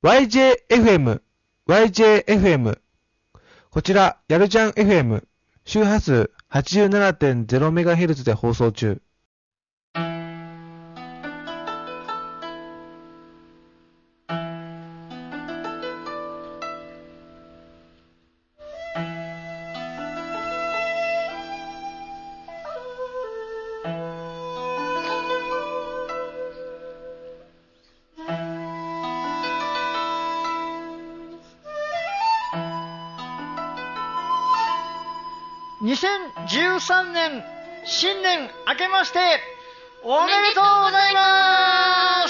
YJFM、YJFM。こちら、やるじゃん FM。周波数 87.0MHz で放送中。 2013年新年明けましておめでとうございます。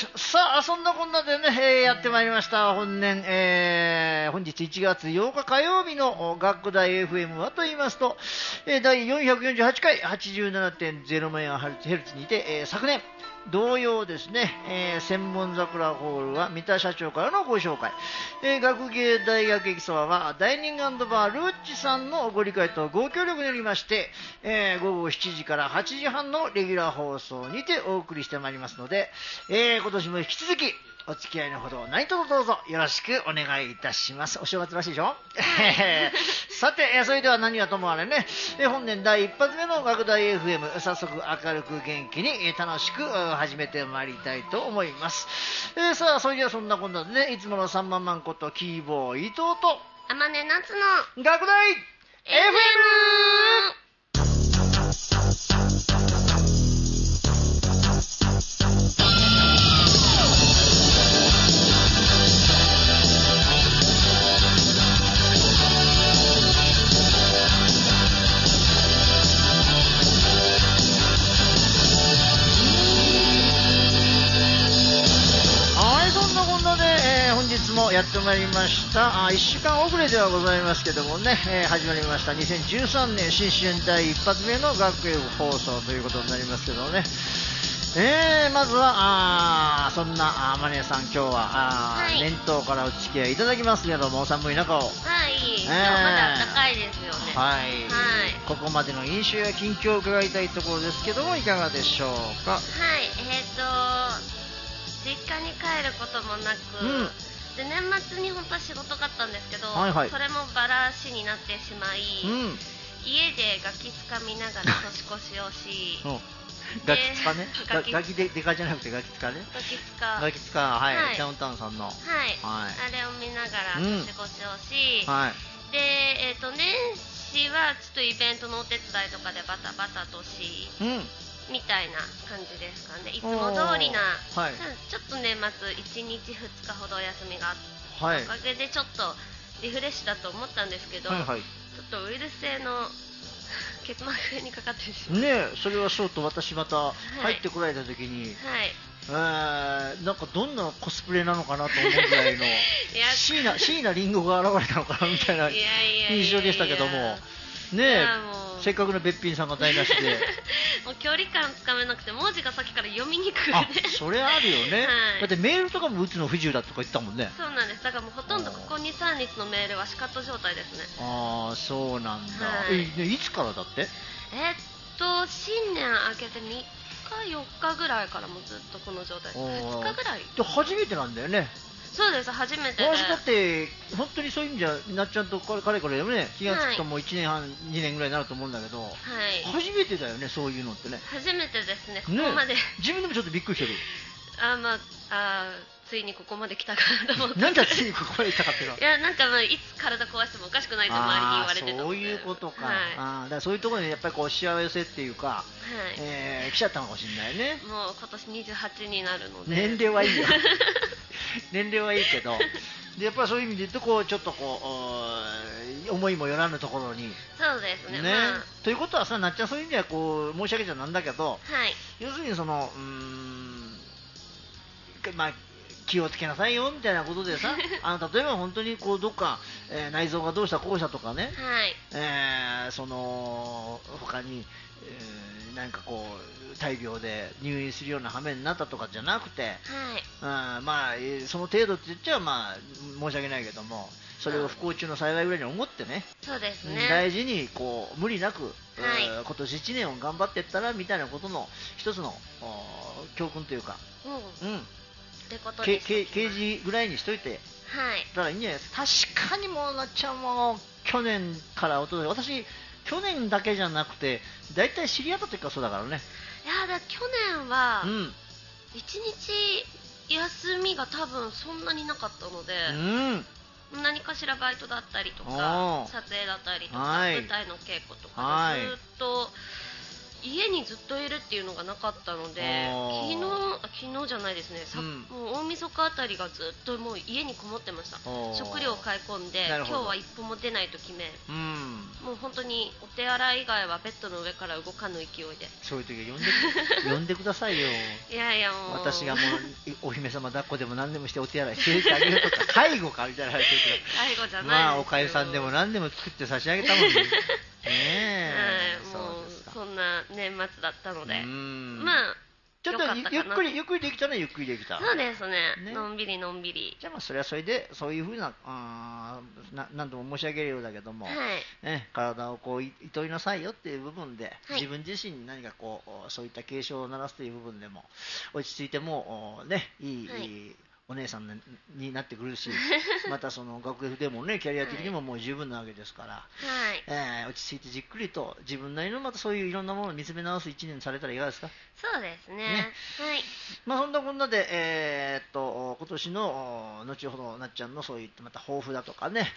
さあそんなこんなでね、やってまいりました本年、本日1月8日火曜日の学大 FM はと言いますと、第448回 87.0MHz にて、昨年同様ですね、専門桜ホールは三田社長からのご紹介、学芸大学駅そばはダイニング&バールッチさんのご理解とご協力によりまして、午後7時から8時半のレギュラー放送にてお送りしてまいりますので、今年も引き続きお付き合いのほど何卒どうぞよろしくお願いいたします。お正月らしいでしょさて、それでは何はともあれね、本年第一発目の学大 FM、 早速明るく元気に楽しく始めてまいりたいと思います。さあそれではそんなこんなでね、いつもの3万万ことキーボー伊藤と天音夏の学大 FM。やってまいりました。1週間遅れではございますけどもね、始まりました2013年新春第一発目の学園放送ということになりますけどね、まずはそんなマネさん今日は、はい、年頭からお付き合いいただきますけども、お寒い中を、 はい、今日まだ暖かいですよね。 はい、はい、ここまでの印象や近況を伺いたいところですけども、いかがでしょうか。 はい、実家に帰ることもなく、で年末に本当は仕事があったんですけど、はいはい、それもバラシになってしまい、家でガキつかみながら年越しをしガキつかね、ガキデカじゃなくてガキつかね、ガキつか、はい、はい、ダウンタウンさんの、はいはい、あれを見ながら年越しをし、はい、で、年始はちょっとイベントのお手伝いとかでバタバタとし、みたいな感じですかね。いつも通りな、はい、ちょっと年末1日2日ほどお休みがあった、はい、おかげでちょっとリフレッシュだと思ったんですけど、はいはい、ちょっとウイルス性の結膜炎にかかってしまう。 ねえ、それはそうと私また入ってこられた時に、はい、なんかどんなコスプレなのかなと思うぐらいの椎名林檎が現れたのかなみたいな印象でしたけどもねえ、せっかくのべっぴんさんが台無しでもう距離感つかめなくて文字がさっきから読みにくくて、 それあるよね、はい、だってメールとかも打つの不自由だとか言ったもんね。 そうなんです。だからもうほとんどここ 2,3 日のメールはシカット状態ですね。 ああ、そうなんだ、はい、いつからだって。 新年明けて3日4日ぐらいからもずっとこの状態です。2日ぐらいで初めてなんだよね。 そうです、初めてで。 私だって本当にそういう意味じゃなっちゃんとかれこれね、気がつくともう1年半、2年ぐらいになると思うんだけど、はい、初めてだよね、そういうのってね。 初めてですね、ここまで、ね、 自分でもちょっとびっくりしてる。 ついにここまで来たかなと思って。 なんでついにここまで来たかっていうの。 いや、なんかまあいつ体壊してもおかしくないと周りに言われてたので。 そういうことか。はい、だからそういうところにやっぱりこう幸せっていうか、はい、来ちゃったのかもしれないね。 もう今年28になるので。 年齢はいいよ。年齢はいいけど、でやっぱりそういう意味で言うとこうちょっとこう思いもよらぬところに。 そうですね。 ということはさ、なっちゃんそういう意味ではこう申し訳じゃなんだけど、 はい、 要するにそのまあ気をつけなさいよみたいなことでさ例えば本当にこうどっか、内臓がどうしたこうしたとかね、はい、その他に、なんかこう大病で入院するような羽目になったとかじゃなくて、はい、まあその程度って言っちゃまあ申し訳ないけども、それを不幸中の幸いぐらいに思ってね、 そうですね、 大事にこう無理なく、 はい、 今年1年を頑張っていったらみたいなことの一つの教訓というか、 ってことで刑事ぐらいにしといて、 はい、 だからいいんじゃないですか。確かにもうなっちゃんも去年からおととし、私去年だけじゃなくてだいたい知り合った時からそうだからね。 いやだ去年は1日休みが多分そんなになかったので、何かしらバイトだったりとか撮影だったりとか、舞台の稽古とかでずっと家にずっといるっていうのがなかったので、昨日じゃないですね、もう大晦日あたりがずっともう家にこもってました。食料を買い込んで今日は一歩も出ないと決め、もう本当にお手洗い以外はベッドの上から動かぬ勢いで。 そういう時は呼んでくださいよ。 いやいやもう私がもうお姫様抱っこでも何でもしてお手洗いしてあげるとか介護かみたいな話ですけど、 介護じゃないですよ。 まあおかゆさんでも何でも作って差し上げたもんね。 もうそんな年末だったので、まあちょっとゆっくりできたね。ゆっくりできた。 そうですね。のんびりのんびり。 じゃあまあそれはそれでそういうふうな何度も申し上げるようだけども、体をこう糸いなさいよっていう部分で、自分自身に何かこうそういった警鐘を鳴らすという部分でも落ち着いてもねいいお姉さんになってくるし、またその学府でもねキャリア的にももう十分なわけですから、落ち着いてじっくりと自分なりのまたそういういろんなものを見つめ直す1年されたらいかがですか。 そうですね。はい。 まあそんなこんなで今年の後ほどなっちゃんのそういったまた抱負だとかね、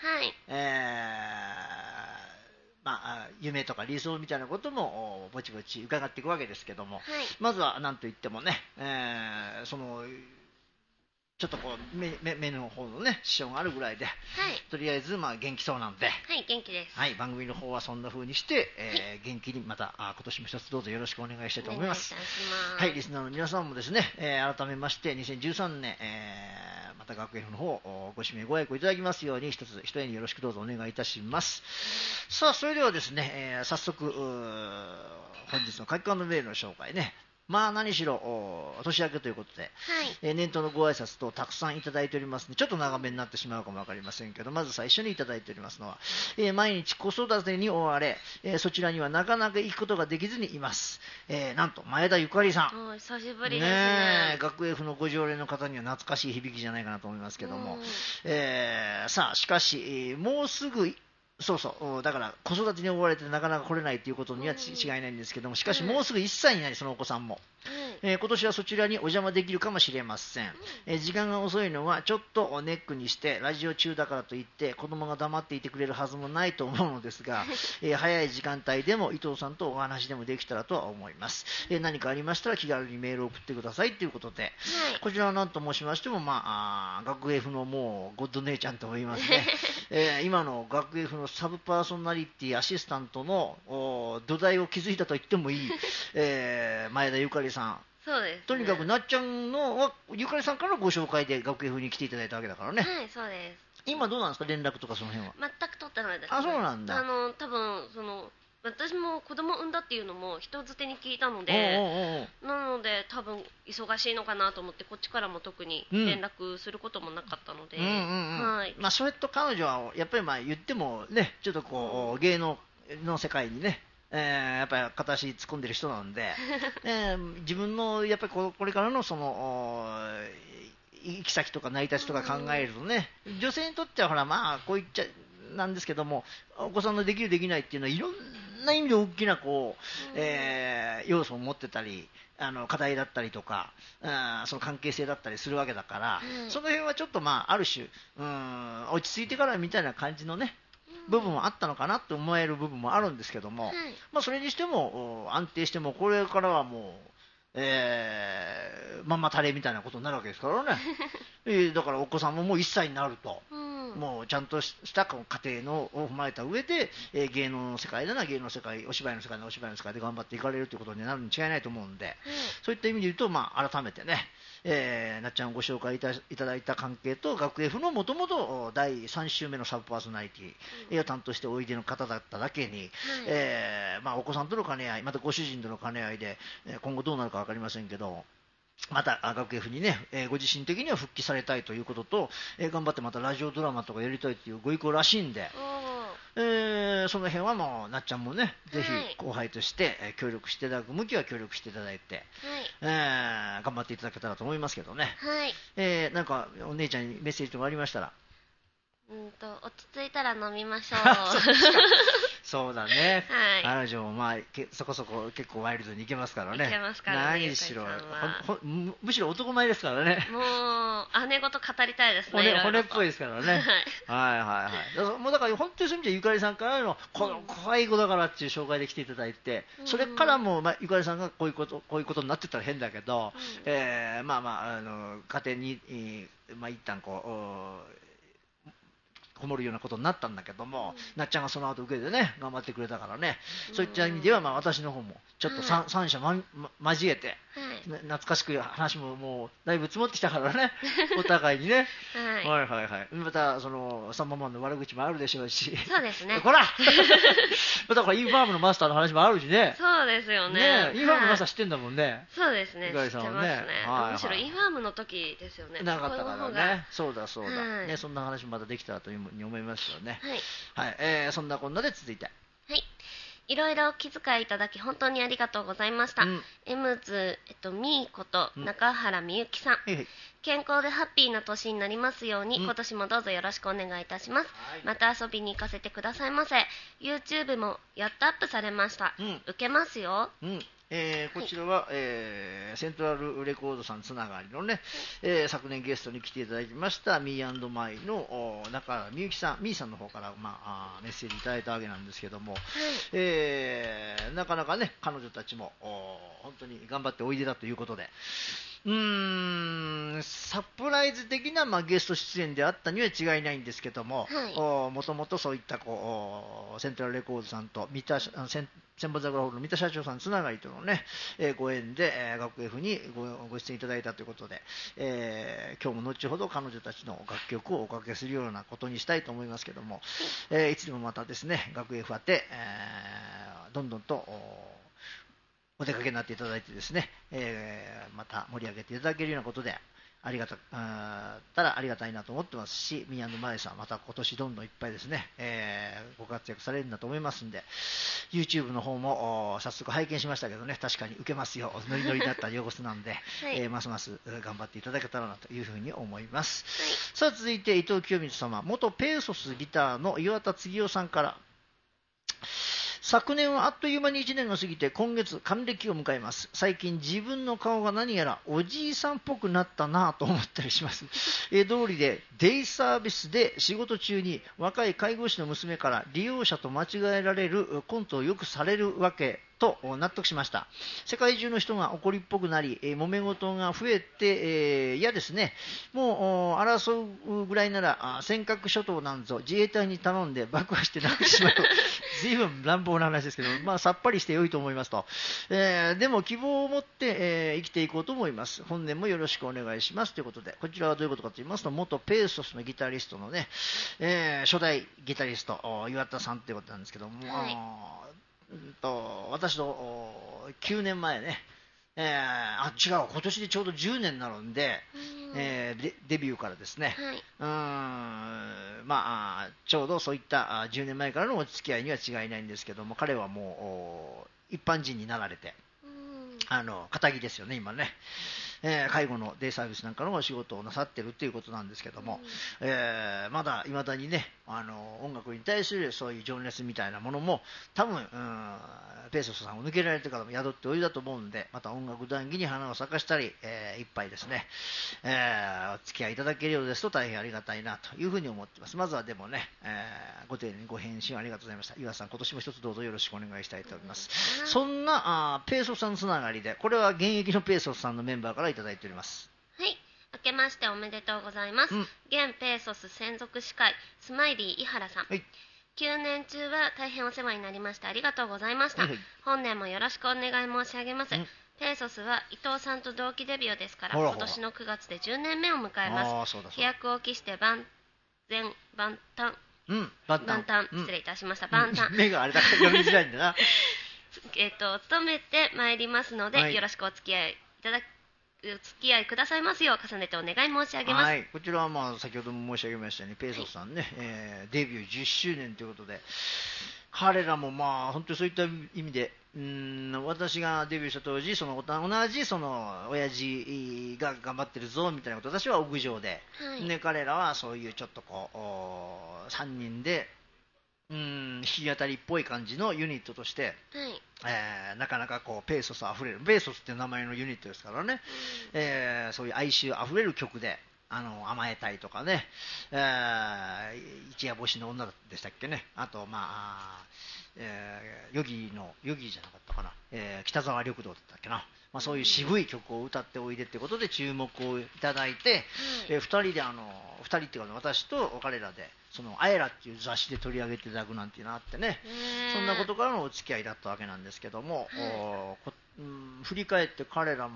まあ、夢とか理想みたいなこともぼちぼち伺っていくわけですけども、まずは何といってもね、そのちょっとこう目の方のね支障があるぐらいで、とりあえずまあ元気そうなので、 元気です。 番組の方はそんな風にして、元気にまた今年も一つどうぞよろしくお願いしたいと思います。リスナーの皆さんもですね、改めまして2013年、また学園の方ご指名ご愛顧いただきますように一重によろしくどうぞお願いいたします。さあそれではですね、早速本日の書き込みのメールの紹介ね。まあ何しろ年明けということで、年頭のご挨拶とたくさんいただいておりますので、ちょっと長めになってしまうかもわかりませんけど、まず最初にいただいておりますのは、毎日子育てに追われ、そちらにはなかなか行くことができずにいます。なんと前田ゆかりさん、 久しぶりですね。 学園府のご常連の方には懐かしい響きじゃないかなと思いますけども、さあしかし、もうすぐだから子育てに追われてなかなか来れないということには違いないんですけども、しかしもうすぐ1歳になりそのお子さんも、今年はそちらにお邪魔できるかもしれません。時間が遅いのはちょっとネックにしてラジオ中だからといって子供が黙っていてくれるはずもないと思うのですが、早い時間帯でも伊藤さんとお話でもできたらとは思います。何かありましたら気軽にメールを送ってくださいということで、こちらは何と申しましても、学園府のもうゴッド姉ちゃんと言いますね。今の学園府のサブパーソナリティアシスタントの土台を築いたと言ってもいい、前田ゆかりさん。 そうですね、 とにかくなっちゃんのゆかりさんからのご紹介で学園風に来ていただいたわけだからね。 そうです。 今どうなんですか、連絡とかその辺は。 全く取ってないです、 そうなんだ。 多分私も子供産んだっていうのも人づてに聞いたので、なので多分忙しいのかなと思ってこっちからも特に連絡することもなかったので、 それと彼女はやっぱり言ってもね、ちょっとこう、芸能の世界にね、やっぱり片足突っ込んでる人なんで、自分のやっぱりこれからのその行き先とか成り立ちとか考えるとね、女性にとってはほらこう言っちゃなんですけども、お子さんのできるできないっていうのはいろんな意味で大きなこう、要素を持ってたり課題だったりとか、その関係性だったりするわけだから、その辺はちょっとある種落ち着いてからみたいな感じのね部分もあったのかなと思える部分もあるんですけども、それにしても安定してもこれからはもう、まんまタレみたいなことになるわけですからね。だからお子さんももう1歳になると、もうちゃんとした家庭のを踏まえた上で、芸能の世界なら芸能の世界、お芝居の世界ならお芝居の世界で頑張っていかれるということになるに違いないと思うんで、そういった意味で言うと、改めてね、なっちゃんをご紹介いただいた関係と学園府のもともと第3週目のサブパーソナリティを担当しておいでの方だっただけに、お子さんとの兼ね合い、またご主人との兼ね合いで、今後どうなるか分かりませんけど、また学園府にね、ご自身的には復帰されたいということと、頑張ってまたラジオドラマとかやりたいというご意向らしいんで、 その辺はもうなっちゃんもね、ぜひ後輩として、協力していただく向きは協力していただいて、頑張っていただけたらと思いますけどね。なんかお姉ちゃんにメッセージとかありましたら。 落ち着いたら飲みましょう。 そうだね。彼女もまあそこそこ結構ワイルドにいけますからね。 いけますからね。 何しろむしろ男前ですからね。 もう姉ごと語りたいですね。 骨っぽいですからね。もうだから本当にそういう意味でゆかりさんからのこの可愛い子だからっていう紹介で来ていただいて、それからもゆかりさんがこういうことになってたら変だけど、家庭に一旦こう。こもるようなことになったんだけども、なっちゃんがその後受けてね頑張ってくれたからね、そういった意味では私の方もちょっと三者交えて、懐かしく話ももうだいぶ積もってきたからねお互いにね。またそのサンママンの悪口もあるでしょうし。 そうですね。 ほらまたこれインファームのマスターの話もあるしね。 そうですよね。 インファームのマスター知ってんだもんね。 そうですね。 ゆかりさんはね。 むしろインファームの時ですよね。 なかったからね。そうだね、そんな話もまたできたらというふうに思いますよね。そんなこんなで続いて。 いろいろ気遣いいただき本当にありがとうございました。エムズミーこと中原みゆきさん、健康でハッピーな年になりますように、今年もどうぞよろしくお願いいたします。また遊びに行かせてくださいませ。 YouTube もやっとアップされました。受けますよ。 こちらは、セントラルレコードさんつながりのね、昨年ゲストに来ていただきましたミー&マイの中原みゆきさん、みーさんの方から、メッセージいただいたわけなんですけども、なかなかね彼女たちも本当に頑張っておいでだということで、サプライズ的な、ゲスト出演であったには違いないんですけども、もともとそういったセントラルレコードさんと千本桜ホールの三田社長さんつながりとのね、ご縁で、学 F にご出演いただいたということで、今日も後ほど彼女たちの楽曲をおかけするようなことにしたいと思いますけども、いつでもまたですね学 F 宛て、どんどんとお出かけになっていただいてですね、また盛り上げていただけるようなことでありがたらありがたいなと思ってますし、ミー&マイさんまた今年どんどんいっぱいですね、ご活躍されるんだと思いますんで、 YouTube の方も早速拝見しましたけどね、確かに受けますよ、ノリノリだった様子なんで、ますます頑張っていただけたらなというふうに思います。さあ続いて伊藤清水様、元ペーソスギターの岩田次夫さんから、昨年はあっという間に1年が過ぎて今月還暦を迎えます。最近自分の顔が何やらおじいさんっぽくなったなぁと思ったりします。通りでデイサービスで仕事中に若い介護士の娘から利用者と間違えられるコントをよくされるわけと納得しました。世界中の人が怒りっぽくなり、揉め事が増えて嫌ですね。もう争うぐらいなら尖閣諸島なんぞ自衛隊に頼んで爆破してなくしまう。随分乱暴な話ですけど、さっぱりして良いと思いますと、でも希望を持って、生きていこうと思います。本年もよろしくお願いしますということで、こちらはどういうことかと言いますと、元ペーソスのギタリストのね、初代ギタリスト岩田さんということなんですけども、私と9年前ね、違う、今年でちょうど10年になるんで、デビューからですね、ちょうどそういった10年前からのお付き合いには違いないんですけども、彼はもう一般人になられて、堅気ですよね今ね、介護のデイサービスなんかのお仕事をなさってるということなんですけども、まだ未だにね音楽に対するそういう情熱みたいなものも多分ペーソスさんを抜けられてからも宿っておいでだと思うんで、また音楽談義に花を咲かしたり、一杯ですね、お付き合いいただけるようですと大変ありがたいなというふうに思ってます。まずはでもね、ご丁寧にご返信ありがとうございました。岩さん今年も一つどうぞよろしくお願いしたいと思います。そんなペーソスさんつながりで、これは現役のペーソスさんのメンバーからいただいております。 はい、明けましておめでとうございます。現ペーソス専属司会スマイリー井原さん、9年中は大変お世話になりましてありがとうございました。本年もよろしくお願い申し上げます。ペーソスは伊藤さんと同期デビューですから、今年の9月で10年目を迎えます。飛躍を期して万端、失礼いたしました。万端目があれだから読みづらいんだな務めてまいりますので、よろしくお付き合いいただ付き合いくださいますよう重ねてお願い申し上げます。 はい、こちらはまあ先ほども申し上げましたようにペーソスさんね、デビュー10周年ということで、彼らもまあ本当にそういった意味で私がデビューした当時同じその親父が頑張ってるぞみたいなこと、私は屋上で、ね、彼らはそういうちょっとこう3人で弾き語りっぽい感じのユニットとして、なかなかこうペーソスあふれる、ペーソスっていう名前のユニットですからね、そういう哀愁あふれる曲で甘えたいとかね、一夜干しの女でしたっけね、あとまあヨギじゃなかったかな、北沢緑道だったっけな、まあ、そういう渋い曲を歌っておいでってことで注目をいただいて、2人っていうか私と彼らでそのアエラっていう雑誌で取り上げていただくなんていうのがあってね、そんなことからのお付き合いだったわけなんですけども、振り返って彼らも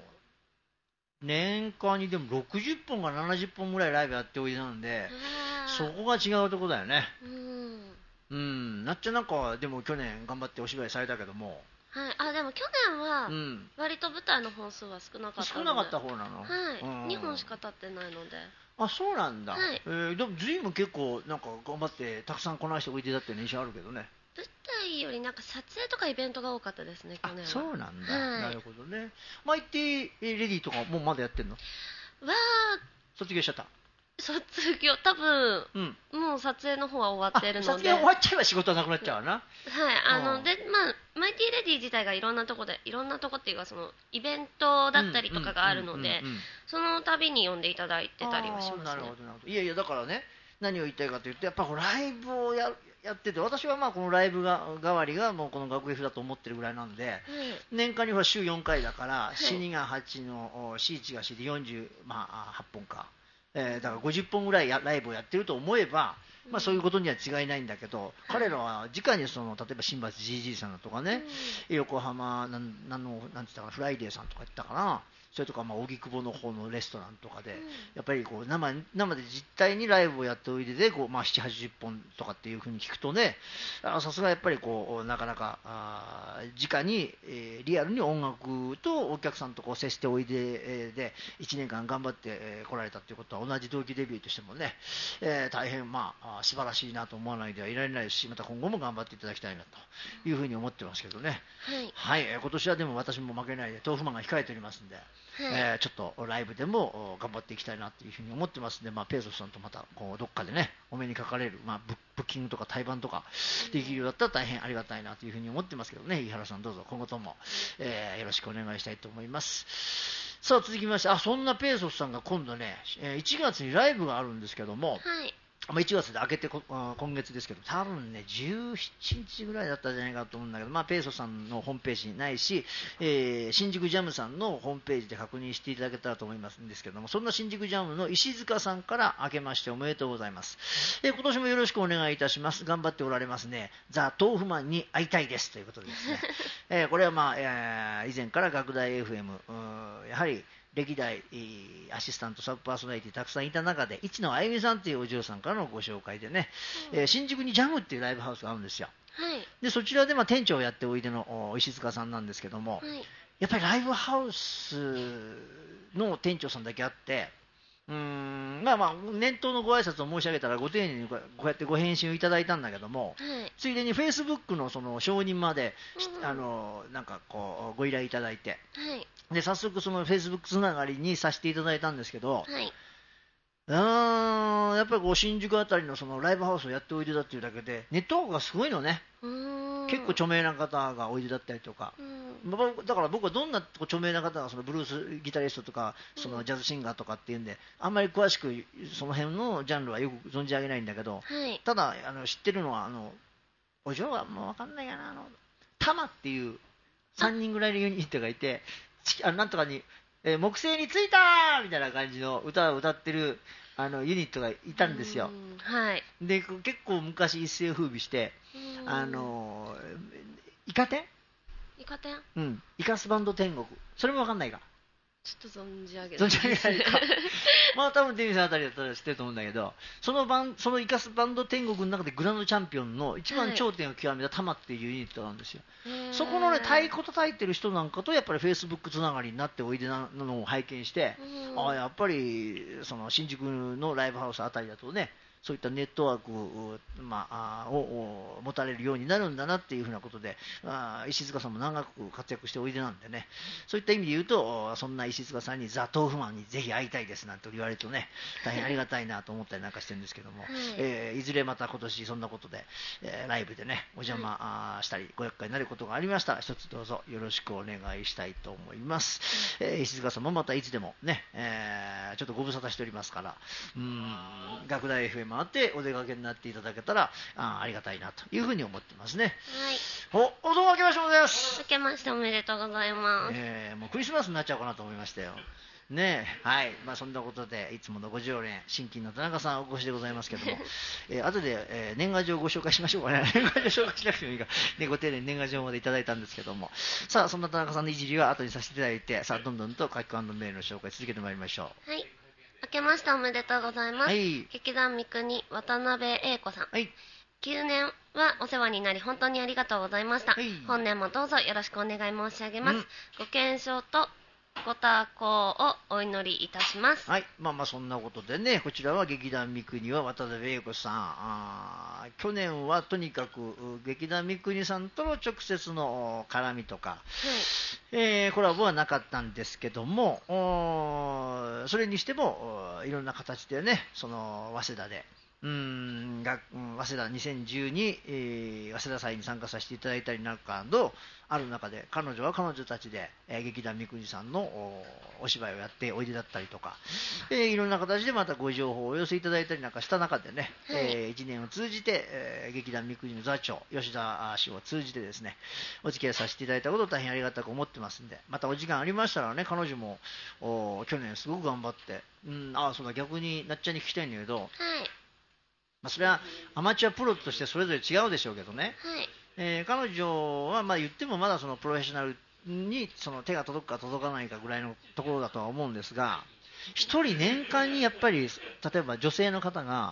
年間にでも60本か70本ぐらいライブやっておいでなんで、そこが違うところだよね。なっちゃんなんかでも去年頑張ってお芝居されたけども、 でも去年は割と舞台の本数は少なかったので、 少なかった方なの、 2本しか経ってないので。 あ、そうなんだ、でも随分結構なんか頑張ってたくさんこなしておいでだって印象あるけどね。 舞台よりなんか撮影とかイベントが多かったですね、去年は。 そうなんだ、なるほどね。マイティレディとかもうまだやってんの？卒業しちゃった？ 卒業多分、もう撮影の方は終わってるので、 撮影終わっちゃえば仕事なくなっちゃうわな。 でまあマイティレディ自体がいろんなとこっていうかそのイベントだったりとかがあるので、その度に呼んでいただいてたりはしますね。 なるほどなるほど。いやだからね、何を言いたいかというと、やっぱライブをやってて、私はまあこのライブ代わりがもうこの学 F だと思ってるぐらいなんで、年間には週4回だから、4、2が8の4、1が4で48本か。だから50本ぐらいライブをやってると思えば、まあ、そういうことには違いないんだけど、彼らは直に例えば新橋 GG さんだとかね、横浜なんて言ったかな、フライデーさんとか言ったかな、それとか荻窪の方のレストランとかで、やっぱりこう生で実際にライブをやっておいでで7、80本とかっていう風に聞くとね、さすがやっぱりこうなかなか直に、リアルに音楽とお客さんとこう接しておいで、で1年間頑張ってこられたということは、同じ同期デビューとしてもね、大変素晴らしいなと思わないではいられないし、また今後も頑張っていただきたいなというふうに思ってますけどね。今年はでも私も負けないで豆腐マンが控えておりますんで、ちょっとライブでも頑張っていきたいなというふうに思ってますんで、ペーソスさんとまたこうどっかでねお目にかかれる、ブッキングとか対バンとかできるようだったら大変ありがたいなというふうに思ってますけどね。井原さんどうぞ今後とも、よろしくお願いしたいと思います。さあ続きまして、そんなペーソスさんが今度ね、1月にライブがあるんですけども、1月で明けて今月ですけど、多分ね17日ぐらいだったんじゃないかと思うんだけど、ペーソさんのホームページにないし、新宿ジャムさんのホームページで確認していただけたらと思いますんですけども、そんな新宿ジャムの石塚さんから明けましておめでとうございます。今年もよろしくお願いいたします。頑張っておられますね。ザ・豆腐マンに会いたいですということでですね、これは以前から学大 FM やはり歴代アシスタントサブパーソナリティたくさんいた中で、市野あゆみさんというお嬢さんからのご紹介でね、新宿にジャムっていうライブハウスがあるんですよ。でそちらで店長をやっておいでの石塚さんなんですけども、やっぱりライブハウスの店長さんだけあって、年頭のご挨拶を申し上げたらご丁寧にこうやってご返信をいただいたんだけども、ついでにフェイスブックのその承認まで、なんかこうご依頼いただいて、で早速そのフェイスブックつながりにさせていただいたんですけど、やっぱりこう新宿あたりのそのライブハウスをやっておいでだっていうだけでネットワークがすごいのね。結構著名な方がおいでだったりとか、だから僕はどんな著名な方がそのブルースギタリストとかそのジャズシンガーとかっていうんで、あんまり詳しくその辺のジャンルはよく存じ上げないんだけど、ただ知ってるのはお嬢はもう分かんないかな、タマっていう3人ぐらいのユニットがいて、なんとかに、木星に着いたーみたいな感じの歌を歌ってるユニットがいたんですよ。で結構昔一世風靡して、イカ天、イカスバンド天国、それも分かんないか。 ちょっと存じ上げないかまあ多分デニーさんあたりだったら知ってると思うんだけど、そのイカスバンド天国の中でグランドチャンピオンの一番頂点を極めたタマっていうユニットなんですよ。そこのね、太鼓叩いてる人なんかとやっぱりフェイスブックつながりになっておいでなのを拝見して、やっぱりその新宿のライブハウスあたりだとね、そういったネットワークを持たれるようになるんだなっていうふうなことで、石塚さんも長く活躍しておいでなんでね、そういった意味で言うと、そんな石塚さんにザ・豆腐マンにぜひ会いたいですなんて言われるとね、大変ありがたいなと思ったりなんかしてるんですけども、いずれまた今年そんなことで、ライブでねお邪魔したりご厄介になることがありましたら、一つどうぞよろしくお願いしたいと思います。石塚さんもまたいつでもね、ちょっとご無沙汰しておりますから、学大 FM回ってお出かけになっていただけたらありがたいなというふうに思ってますね。はい。おどうも明けましておめでとうございます。 明けましておめでとうございます。 もうクリスマスになっちゃうかなと思いましたよ。ねえ、はい。そんなことでいつものご常連新金の田中さんお越しでございますけども、後で、年賀状をご紹介しましょうかね。年賀状紹介しなくてもいいか、ね、ご丁寧に年賀状までいただいたんですけども、さあそんな田中さんのいじりは後にさせていただいて、さあどんどんと書き込んだメールの紹介続けてまいりましょう。 はい。明けましておめでとうございます。劇団三国渡辺英子さん。9年はお世話になり本当にありがとうございました。本年もどうぞよろしくお願い申し上げます。ご健勝とご多幸をお祈りいたします。 はい。そんなことでね、こちらは劇団三国は渡辺英子さん。去年はとにかく劇団三国さんとの直接の絡みとか、コラボはなかったんですけども、それにしてもいろんな形でね、その早稲田で早稲田2012、早稲田祭に参加させていただいたりなんかある中で、彼女は彼女たちで、劇団三國さんのお芝居をやっておいでだったりとか、いろんな形でまたご情報をお寄せいただいたりなんかした中でね、1年を通じて、劇団三國の座長吉田氏を通じてですね、お付き合いさせていただいたことを大変ありがたく思ってますんで、またお時間ありましたらね、彼女も去年すごく頑張って、そうだ、逆になっちゃんに聞きたいんだけど、それはアマチュアプロとしてそれぞれ違うでしょうけどね、彼女は言ってもまだそのプロフェッショナルにその手が届くか届かないかぐらいのところだとは思うんですが、1人年間にやっぱり例えば女性の方が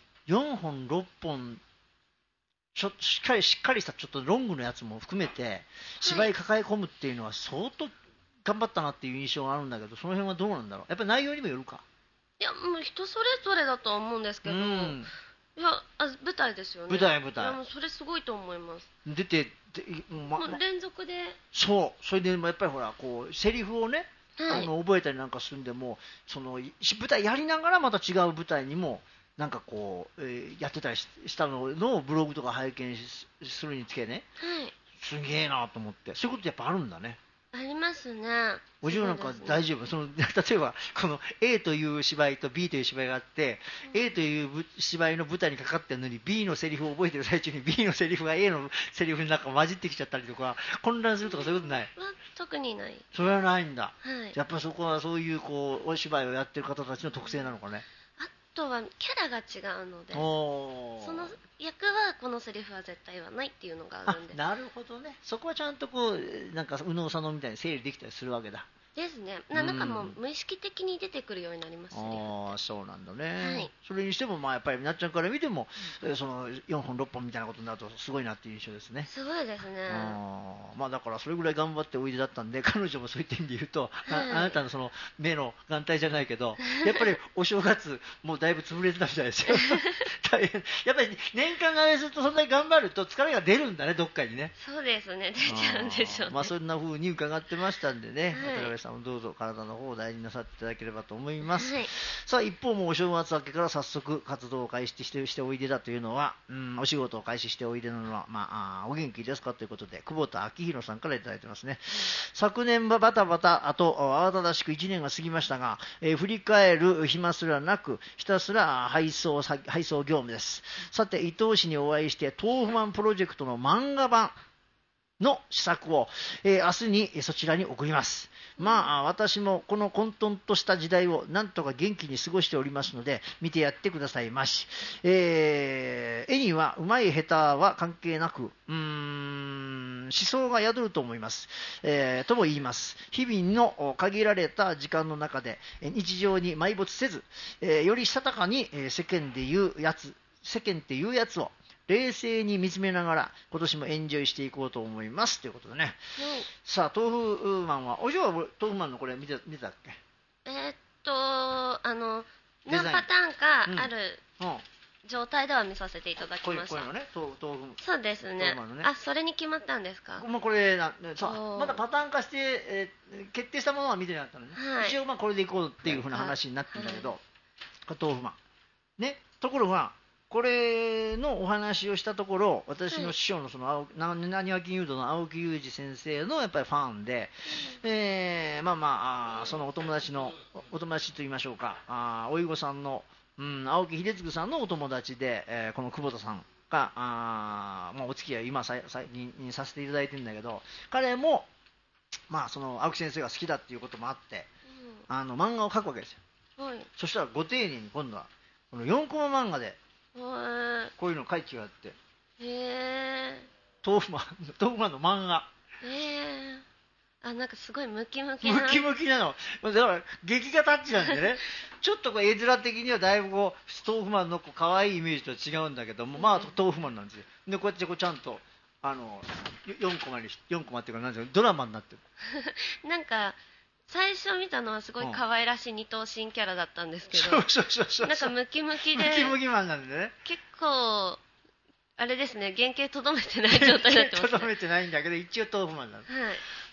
4本6本しっかりしたちょっとロングのやつも含めて芝居抱え込むっていうのは相当頑張ったなっていう印象があるんだけど、その辺はどうなんだろう。やっぱり内容にもよるか。 いや、もう人それぞれだとは思うんですけど、いや、舞台ですよね。 舞台。いや、 もうそれすごいと思います。 出てもう連続で。 それでやっぱりほらこうセリフをね、覚えたりなんかするんでも、その舞台やりながらまた違う舞台にもなんかこう、やってたりしたのをブログとか拝見するにつけね、すげえなと思って、そういうことやっぱあるんだね。 ありますね。 おじゅうなんか大丈夫、例えばこの A という芝居と B という芝居があって、A という芝居の舞台にかかってるのに B のセリフを覚えてる最中に B のセリフが A のセリフになんか混じってきちゃったりとか混乱するとかそういうことない？ 特にない。 それはないんだ。やっぱそこはそういうお芝居をやってる方たちの特性なのかね。 あとはキャラが違うので、その役はこのセリフは絶対言わないっていうのがあるんで。 なるほどね。そこはちゃんとこうなんか右脳左脳みたいに整理できたりするわけだ。 ですね。なんかもう無意識的に出てくるようになります。 そうなんだね。それにしてもやっぱりなっちゃんから見てもその4本6本みたいなことになるとすごいなっていう印象ですね。 すごいですね。 だからそれぐらい頑張っておいでだったんで、彼女もそういった意味で言うと、あなたのその目の眼帯じゃないけど、やっぱりお正月もうだいぶ潰れてたみたいですよ。大変。やっぱり年間があれするとそんなに頑張ると疲れが出るんだね、どっかにね。 そうですね、出ちゃうんでしょうね。 そんな風に伺ってましたんでね、渡辺さんもどうぞ体の方を大事になさっていただければと思います。さあ一方もお正月明けから早速活動を開始しておいでだというのは、お仕事を開始しておいでなのは、お元気ですかということで久保田明宏さんからいただいてますね。昨年はバタバタと慌ただしく1年が過ぎましたが、振り返る暇すらなくひたすら配送業務です。さて伊東市にお会いして豆腐マンプロジェクトの漫画版の試作を、明日にそちらに送ります。私もこの混沌とした時代をなんとか元気に過ごしておりますので見てやってくださいまし。絵にはうまい下手は関係なく思想が宿ると思います、とも言います。日々の限られた時間の中で日常に埋没せず、よりしたたかに世間っていうやつを冷静に見つめながら今年もエンジョイしていこうと思いますということでね、さあ豆腐マンはお嬢は豆腐マンのこれ見てたっけ？ 何パターンかある状態では見させていただきました。 こういうのね、豆腐。 そうですね。それに決まったんですか？ まあ、これまだパターン化して、決定したものは見てなかったのね。一応まあこれでいこうっていうふうな話になってるんだけど、豆腐マンね。ところがこれのお話をしたところ、私の師匠のそのなにわ金融道の青木裕二先生のやっぱりファンで、そのお友達と言いましょうか、おいごさんの青木秀次さんのお友達で、この久保田さんがお付き合い今最近にさせていただいてるんだけど、彼もその青木先生が好きだっていうこともあって、漫画を描くわけですよ。そしたらご丁寧に今度はこの4コマ漫画でこういうの描いてやがって、豆腐マンの漫画、 なんかすごいムキムキなのだから劇画タッチなんでねちょっとこう絵面的にはだいぶこう豆腐マンの可愛いイメージと違うんだけども、豆腐マンなんですよ。でこうやってこうちゃんと4コマっていうかなんていうの、ドラマになってるなんか最初見たのはすごい可愛らしい二頭身キャラだったんですけど、なんかムキムキでムキマンなんでね、 結構あれですね、原型とどめてない状態になってますね。 とどめてないんだけど一応豆腐マンなんです、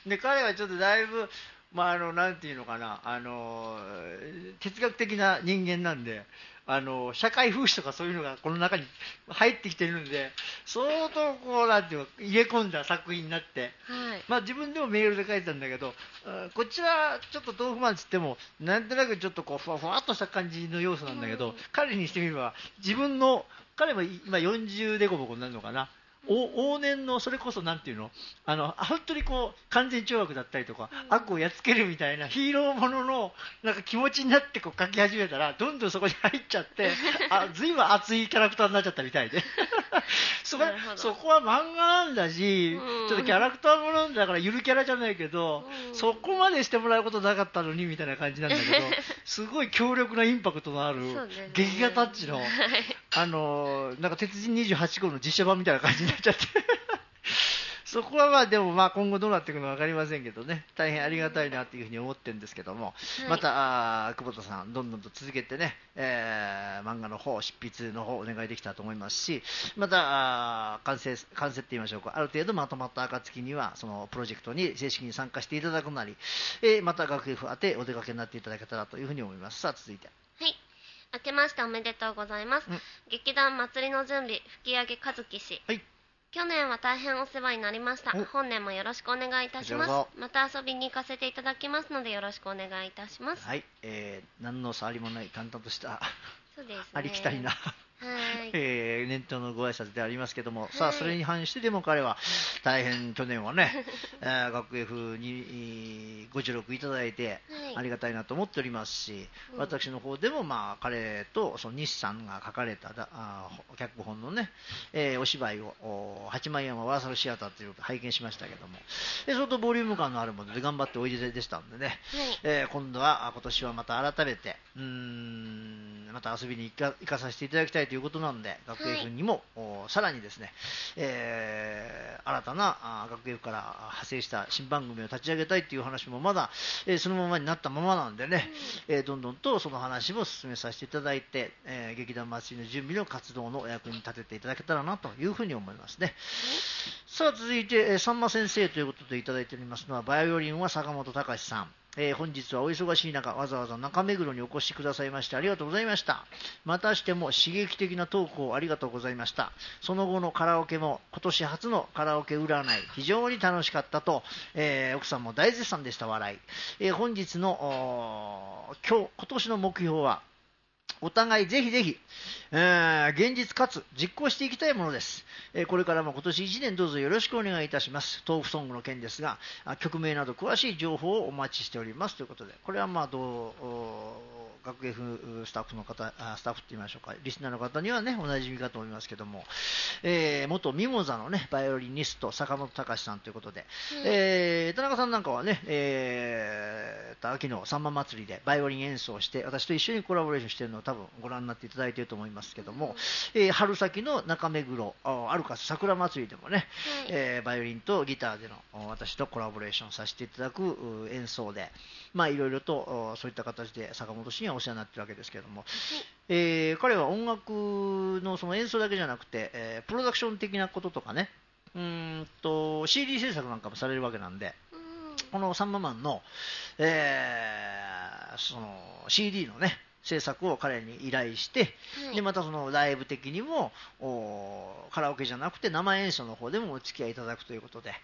で彼はちょっとだいぶなんていうのかな、哲学的な人間なんで、社会風刺とかそういうのがこの中に入ってきてるんで、相当こうなんていう入れ込んだ作品になって、自分でもメールで書いたんだけど、こちらちょっと豆腐マンつってもなんとなくちょっとこうふわふわっとした感じの要素なんだけど、彼にしてみれば彼も今40でこぼこになるのかな、往年のそれこそなんていうの、本当にこう完全懲悪だったりとか、悪をやっつけるみたいなヒーローもののなんか気持ちになってこう書き始めたらどんどんそこに入っちゃってずいぶん熱いキャラクターになっちゃったみたいでそこは漫画なんだし、ちょっとキャラクターものだからゆるキャラじゃないけど、そこまでしてもらうことなかったのにみたいな感じなんだけどすごい強力なインパクトのある劇画タッチのなんか鉄人28号の実写版みたいな感じになっちゃってそこはでも今後どうなっていくのか分かりませんけどね、大変ありがたいなというふうに思ってるんですけども、また久保田さんどんどんと続けてね、漫画の方執筆の方お願いできたらと思いますし、また完成って言いましょうか、ある程度まとまった暁にはそのプロジェクトに正式に参加していただくなり、また学府宛てお出かけになっていただけたらというふうに思います。さあ続いて、 明けましておめでとうございます、劇団祭りの準備吹上和樹氏、去年は大変お世話になりました。本年もよろしくお願いいたします。また遊びに行かせていただきますのでよろしくお願いいたします。 何の触りもない淡々としたそうですね、 ありきたりな年頭のご挨拶でありますけども、さあそれに反してでも彼は大変去年はね学 F にご助力いただいてありがたいなと思っておりますし、私の方でも彼とその西さんが書かれた脚本のね、お芝居を八幡山ワーサルシアターという拝見しましたけども、相当ボリューム感のあるもので頑張っておいででしたんでね、今年はまた改めてまた遊びに行かさせていただきたいということなので、学芸部にも、さらにですね、新たな学芸部から派生した新番組を立ち上げたいという話もまだ、そのままになったままなんでね、どんどんとその話も進めさせていただいて、劇団祭りの準備の活動のお役に立てていただけたらなというふうに思いますね。さあ続いて、さんま先生ということでいただいておりますのは、バイオリンは坂本隆さん。本日はお忙しい中わざわざ中目黒にお越しくださいましてありがとうございました。またしても刺激的なトークをありがとうございました。その後のカラオケも今年初のカラオケ占い非常に楽しかったと、奥さんも大絶賛でした。笑い、本日の今年の目標はお互いぜひぜひ、現実かつ実行していきたいものです。これからも今年1年どうぞよろしくお願いいたします。豆腐ソングの件ですが、曲名など詳しい情報をお待ちしておりますということで、これは学芸スタッフの方、スタッフって言いましょうか、リスナーの方にはね、おなじみかと思いますけども、元ミモザのね、バイオリニスト、坂本隆さんということで、田中さんなんかはね、秋のさんま祭りでバイオリン演奏して、私と一緒にコラボレーションしているのを多分ご覧になっていただいていると思いますけども、春先の中目黒、アルカス桜祭りでもね、バイオリンとギターでの私とコラボレーションさせていただく演奏で、まあいろいろとそういった形で坂本氏にはお世話になっているわけですけども、彼は音楽のその演奏だけじゃなくて、プロダクション的なこととかね、CD 制作なんかもされるわけなんで、このサンママンの、その CD のね制作を彼に依頼して、でまたそのライブ的にもカラオケじゃなくて生演奏の方でもお付き合いいただくということで、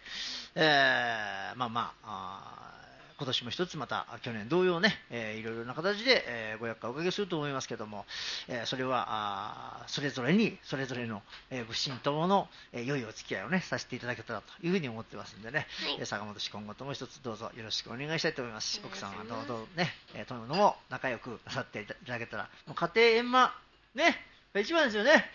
今年も一つまた去年同様ね、いろいろな形で、ご厄介をおかけすると思いますけども、それはそれぞれにそれぞれの、仏心等の、良いお付き合いをねさせていただけたらというふうに思ってますんでね、坂本氏今後とも一つどうぞよろしくお願いしたいと思います。奥さんはどうぞね、というのも仲良くなさっていただけたら、もう家庭円満ね一番ですよね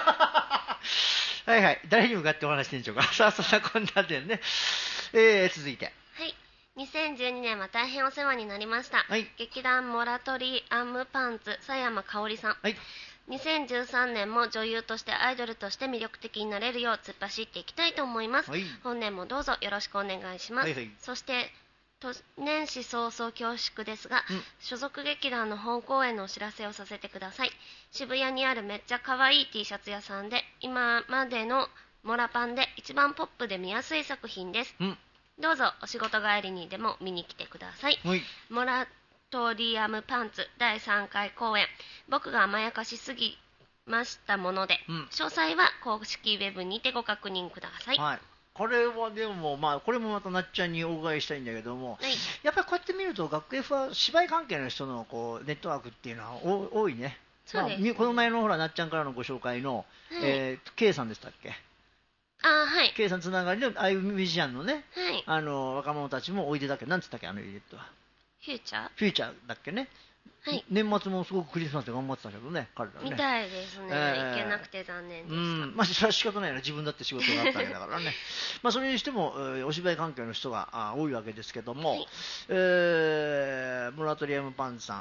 はいはい、誰に向かってお話してんでしょうか。さあそんなこんなでね、続いて 2012年は大変お世話になりました、劇団モラトリアムパンツ佐山香織さん、2013年も女優としてアイドルとして魅力的になれるよう突っ走っていきたいと思います、本年もどうぞよろしくお願いします、そして年始早々恐縮ですが、所属劇団の本公演のお知らせをさせてください。渋谷にあるめっちゃ可愛い T シャツ屋さんで今までのモラパンで一番ポップで見やすい作品です、どうぞお仕事帰りにでも見に来てください。モラトリアムパンツ第3回公演、僕が甘やかしすぎましたもので、詳細は公式ウェブにてご確認ください。 これはでも、これもまたなっちゃんにお伺いしたいんだけども、やっぱりこうやって見ると学 F は芝居関係の人のこうネットワークっていうのは多いね。この前のほらなっちゃんからのご紹介の、K さんでしたっけ。K さんつながりのああいうミュージシャンのね、若者たちもおいでだっけ、なんつったっけ、あのユニットは。 フューチャーだっけね。年末もすごくクリスマスで頑張ってたけどね、彼らね。 みたいですね、行けなくて残念でした。 それは仕方ないな、自分だって仕事があったわけだからね。それにしても、お芝居関係の人が多いわけですけども、モラトリアムパンツさん、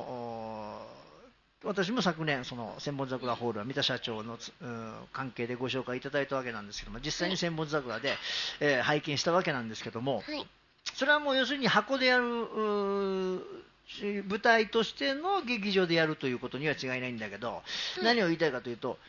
私も昨年その千本桜ホールは三田社長の関係でご紹介いただいたわけなんですけども、実際に千本桜で、拝見したわけなんですけども、それはもう要するに箱でやる舞台としての劇場でやるということには違いないんだけど、何を言いたいかというと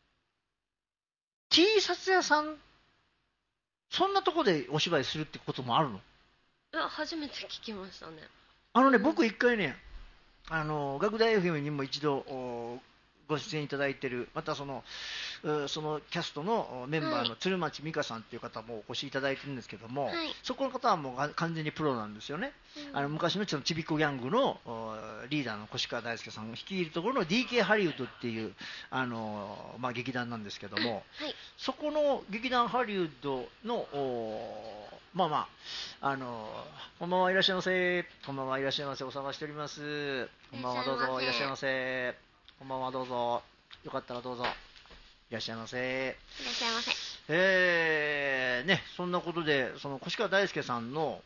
T シャツ屋さんそんなとこでお芝居するってこともあるの？ いや初めて聞きましたね。 僕一回ね学大 FM にも一度ご出演いただいている、またそのキャストのメンバーの鶴町美香さんという方もお越しいただいてるんですけども、そこの方はもう完全にプロなんですよね。昔のちびっこギャングのリーダーの越川大輔さんが率いるところの DK ハリウッドっていう劇団なんですけども、そこの劇団ハリウッドのこんばんはいらっしゃいませ、こんばんはいらっしゃいませ、お探しております、こんばんはどうぞいらっしゃいませ、こんばんはどうぞ、よかったらどうぞいらっしゃいませ、いらっしゃいませ。 そんなことでその越川大輔さんの、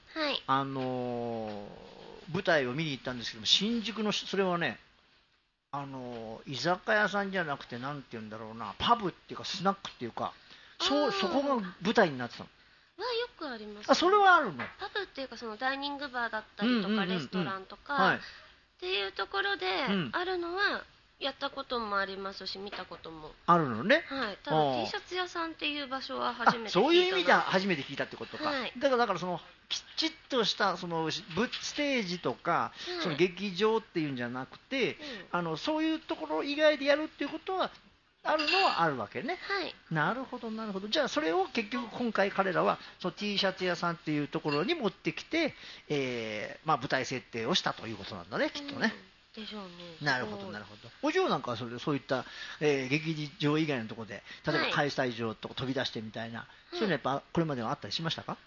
舞台を見に行ったんですけども、新宿のそれはね居酒屋さんじゃなくてなんて言うんだろうな、パブっていうかスナックっていうか、そこが舞台になってたの。 よくあります、ね、 それはあるの？ パブっていうかそのダイニングバーだったりとかレストランとかっていうところであるのはやったこともありますし、見たこともあるのね。ただ T シャツ屋さんっていう場所は初めて聞いた。 そういう意味では初めて聞いたってことか。だからそのきちっとしたそのステージとか、その劇場っていうんじゃなくて、そういうところ以外でやるっていうことはあるのはあるわけね。なるほどなるほど。じゃあそれを結局今回彼らはその T シャツ屋さんっていうところに持ってきて、舞台設定をしたということなんだね、きっとね。 でしょうね。 なるほどなるほど。お嬢なんかはそういった、劇場以外のところで例えば開催場とか飛び出してみたいな、そういうのやっぱこれまではあったりしましたか？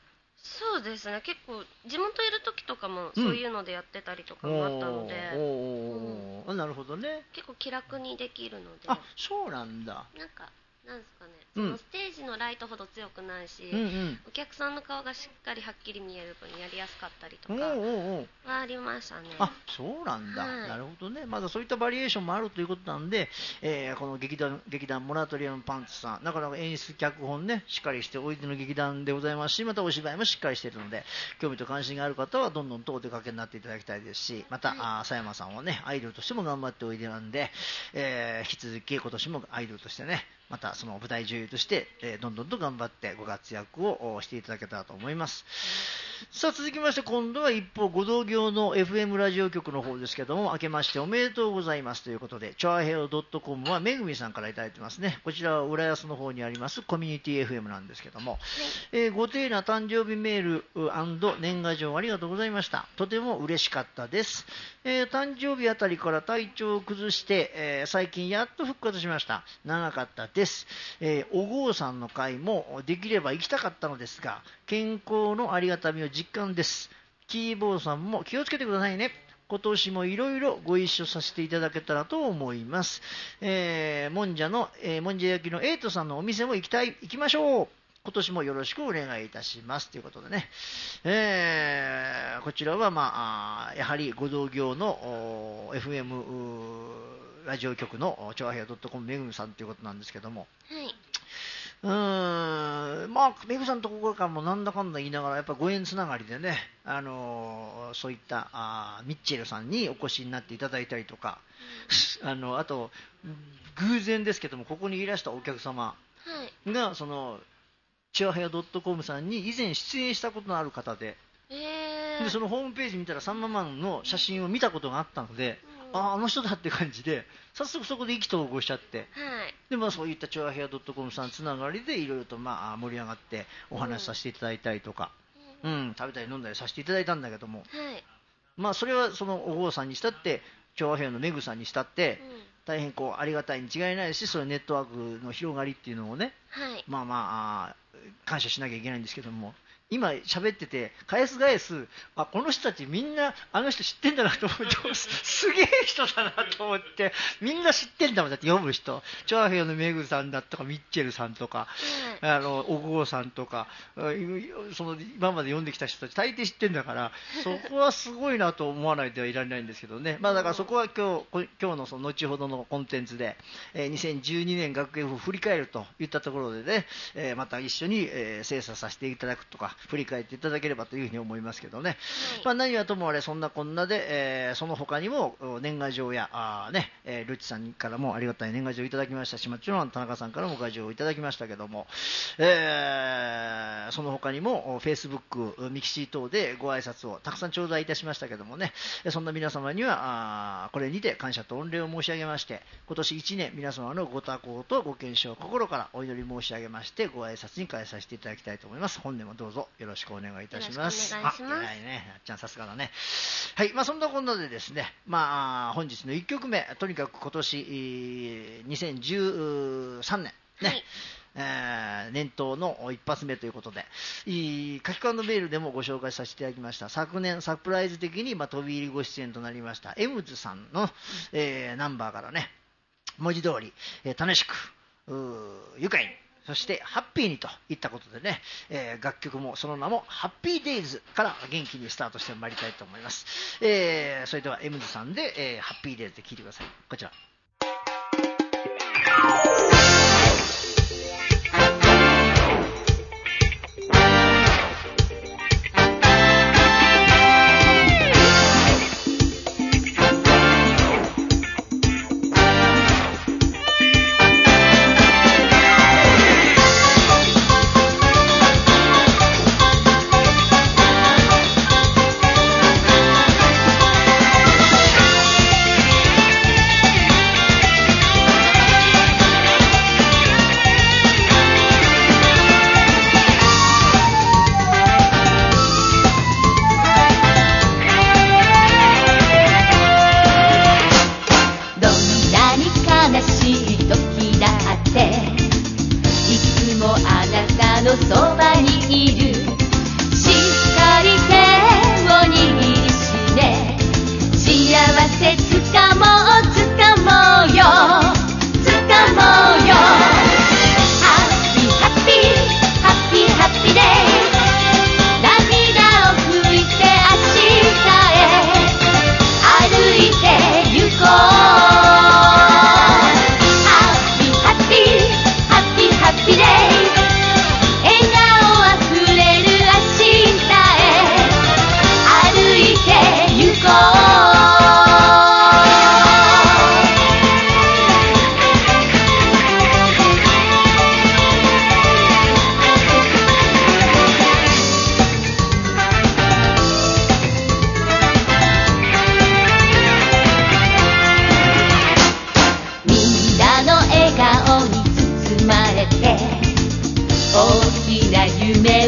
そうですね、結構地元いる時とかもそういうのでやってたりとかもあったので、 なるほどね。 結構気楽にできるので。 あ、そうなんだ。 なんですかね、そのステージのライトほど強くないし、お客さんの顔がしっかりはっきり見える分やりやすかったりとかはありましたね。 あ、そうなんだ、なるほどね。まだそういったバリエーションもあるということなんで、この劇団モラトリアムパンツさん、なかなか演出脚本ねしっかりしておいでの劇団でございますし、またお芝居もしっかりしているので、興味と関心がある方はどんどんとお出かけになっていただきたいですし、また佐山さんはねアイドルとしても頑張っておいでなんで、引き続き今年もアイドルとしてね、またその舞台女優として、どんどんと頑張ってご活躍をしていただけたらと思います。さあ続きまして、今度は一方ご同業の FM ラジオ局の方ですけども、明けましておめでとうございますということで、チョアヘオ .com はめぐみさんからいただいてますね。こちらは浦安の方にありますコミュニティ FM なんですけども、ご丁寧な誕生日メール&年賀状ありがとうございました。とても嬉しかったです。誕生日あたりから体調を崩して、最近やっと復活しました。長かったです。お郷さんの会もできれば行きたかったのですが、健康のありがたみを実感です。キーボーさんも気をつけてくださいね。今年もいろいろご一緒させていただけたらと思います。もんじゃ焼きのエイトさんのお店も行きましょう。今年もよろしくお願いいたしますということでね、こちらは、やはりご同業の FM ラジオ局のチョアヘア .com めぐみさんということなんですけども、めぐさんところからもなんだかんだ言いながらやっぱご縁つながりでね、そういったミッチェルさんにお越しになっていただいたりとか、あと偶然ですけども、ここにいらしたお客様がそのチュアヘア .com さんに以前出演したことのある方で、でそのホームページ見たらサンママンの写真を見たことがあったので、あの人だって感じで早速そこで意気投合しちゃって、でそういったチュアヘア .com さんつながりでいろいろと盛り上がってお話しさせていただいたりとか、食べたり飲んだりさせていただいたんだけども、それはそのお郷さんにしたってチュアヘアのメグさんにしたって、大変ありがたいに違いないし、それネットワークの広がりっていうのをね、感謝しなきゃいけないんですけども、今喋ってて返すこの人たちみんなあの人知ってんだなと思ってすげえ人だなと思って、みんな知ってんだもん。だって読む人、チョアヘヨのメグさんだとかミッチェルさんとか、お郷さんとか、その今まで読んできた人たち大抵知ってんだから、そこはすごいなと思わないではいられないんですけどね。だからそこは今日のその後ほどのコンテンツで、2012年学園を振り返るといったところでね、また一緒に、精査させていただくとか振り返っていただければというふうに思いますけどね。何はともあれそんなこんなで、その他にも年賀状やルッチさんからもありがたい年賀状をいただきましたし、もちろん田中さんからも賀状をいただきましたけども、その他にも Facebook、ミキシー等でご挨拶をたくさん頂戴いたしましたけどもね、そんな皆様にはこれにて感謝と御礼を申し上げまして、今年1年皆様のご多幸とご健勝を心からお祈り申し上げまして、ご挨拶に返させていただきたいと思います。本年もどうぞよろしくお願いいたします。偉いね、やっちゃんさすがだね。はい、そんなこんなでですね、本日の1曲目、とにかく今年2013年ね、年頭の一発目ということで、書き込みメールでもご紹介させていただきました。昨年サプライズ的に飛び入りご出演となりましたエムズさんの、ナンバーからね、文字通り、楽しく愉快に、そしてハッピーにといったことでね、楽曲もその名もハッピーデイズから元気にスタートしてまいりたいと思います。それではエムズさんで、ハッピーデイズで聴いてください。こちら。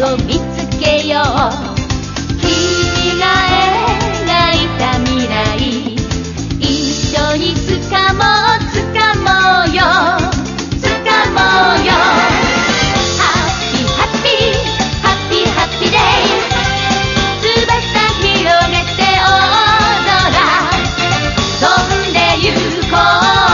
を見つけよう。君が描いた未来、一緒につかもうよ、つかもうよ。ハッピーハッピーハッピーハッピーデイ、翼広げて踊ら、飛んでゆこう。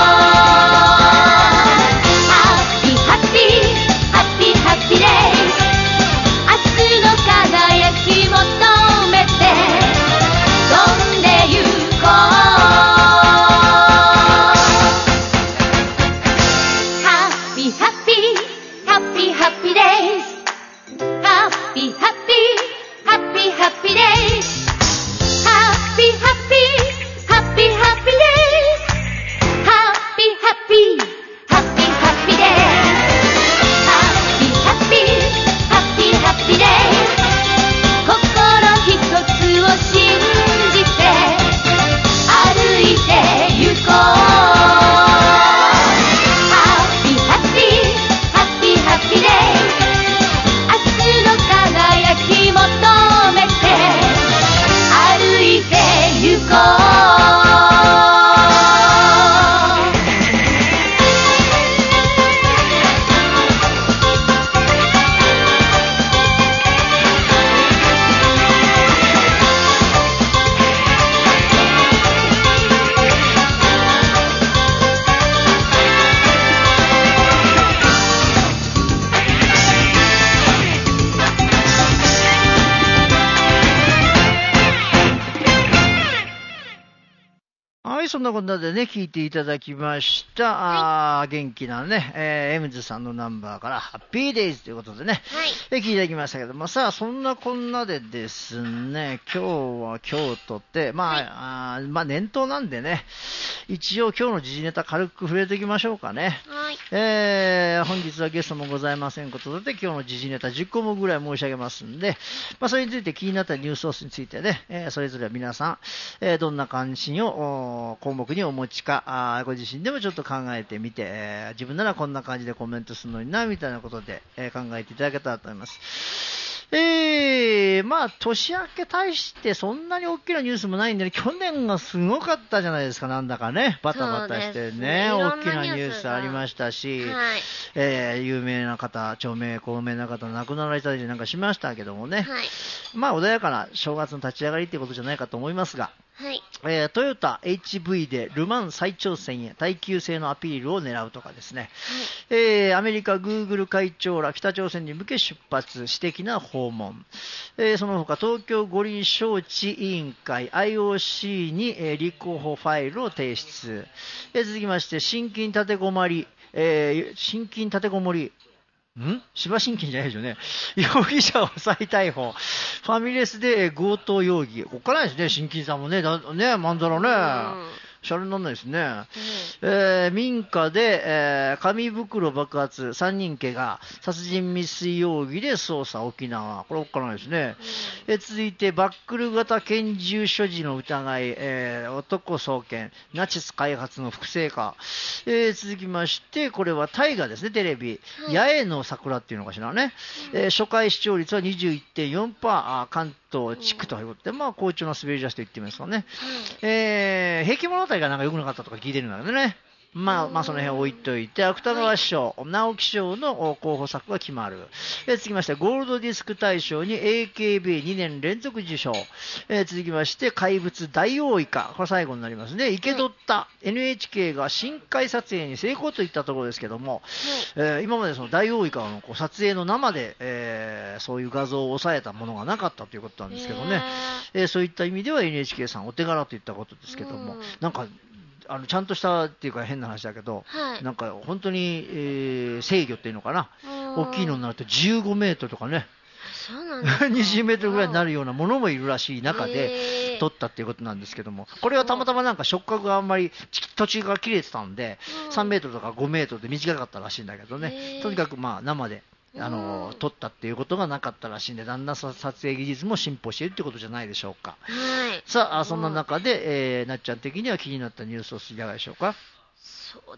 ハッピーハッピーハッピーハッピーデイ、明日の輝き求めて飛んでゆこう。Happy days, happy days, happy days, happy days, 心一つを信じて歩いてゆこう。 そんなこんなでね、聞いていただきました。はい、元気なね、エムズさんのナンバーから、ハッピーデイズということでね、はい、聞いていただきましたけども、さあ、そんなこんなでですね、今日は京都って、まあ、まあ、年頭なんでね、一応今日の時事ネタ軽く触れておきましょうかね。はい、本日はゲストもございませんことで、今日の時事ネタ10個もぐらい申し上げますんで、まあ、それについて気になったニュースについてね、それぞれ皆さん、どんな関心を項目にお持ちか、ご自身でもちょっと考えてみて、自分ならこんな感じでコメントするのになみたいなことで、考えていただけたらと思います。まあ年明け対してそんなに大きなニュースもないんでね、去年がすごかったじゃないですか。なんだかね、バタバタしてね、大きなニュースありましたし、はい、有名な方、著名高名な方亡くなられたりなんかしましたけどもね、はい、まあ穏やかな正月の立ち上がりっていうことじゃないかと思いますが、はい、トヨタ HV でルマン再挑戦へ耐久性のアピールを狙うとかですね、はい、アメリカグーグル会長ら北朝鮮に向け出発、私的な訪問、その他東京五輪招致委員会 IOC に、立候補ファイルを提出、続きまして新金立てこもり、芝新金じゃないでしょうね。容疑者を再逮捕。ファミレスで強盗容疑。おっかないですね、新金さんもね。まんざらね。シャレにならないですね。民家で、紙袋爆発、3人怪我、殺人未遂容疑で捜査、沖縄。これおっかないですね。続いて、バックル型拳銃所持の疑い、男送検、ナチス開発の複製化。続きまして、これは大河ですね、テレビ。八重の桜っていうのかしらね。初回視聴率は 21.4%、関東地区ということで、まあ、好調な滑り出しと言ってみますかね。平気物語がなんか良くなかったとか聞いてるんだけどね。まあその辺置いといて、芥川賞、直木賞の候補作が決まる。続きまして、ゴールドディスク大賞に AKB2 年連続受賞。続きまして、怪物大王イカ。これ最後になりますね。生け取った NHK が深海撮影に成功といったところですけども、今までその大王イカの撮影の生で、そういう画像を抑えたものがなかったということなんですけどね。そういった意味では NHK さんお手柄といったことですけども、なんか、ちゃんとしたっていうか変な話だけど、はい、なんか本当に、制御っていうのかな、大きいのになると15メートルとかね、 そうなんですか 20メートルぐらいになるようなものもいるらしい中で撮ったっていうことなんですけども、これはたまたまなんか触覚があんまり土地が切れてたんで、3メートルとか5メートルで短かったらしいんだけどね、とにかくまあ生で撮ったっていうことがなかったらしいんで、だんだん撮影技術も進歩しているってことじゃないでしょうか。はい、さあ、そんな中で、なっちゃん的には気になったニュースをいかがでしょうか。 そうです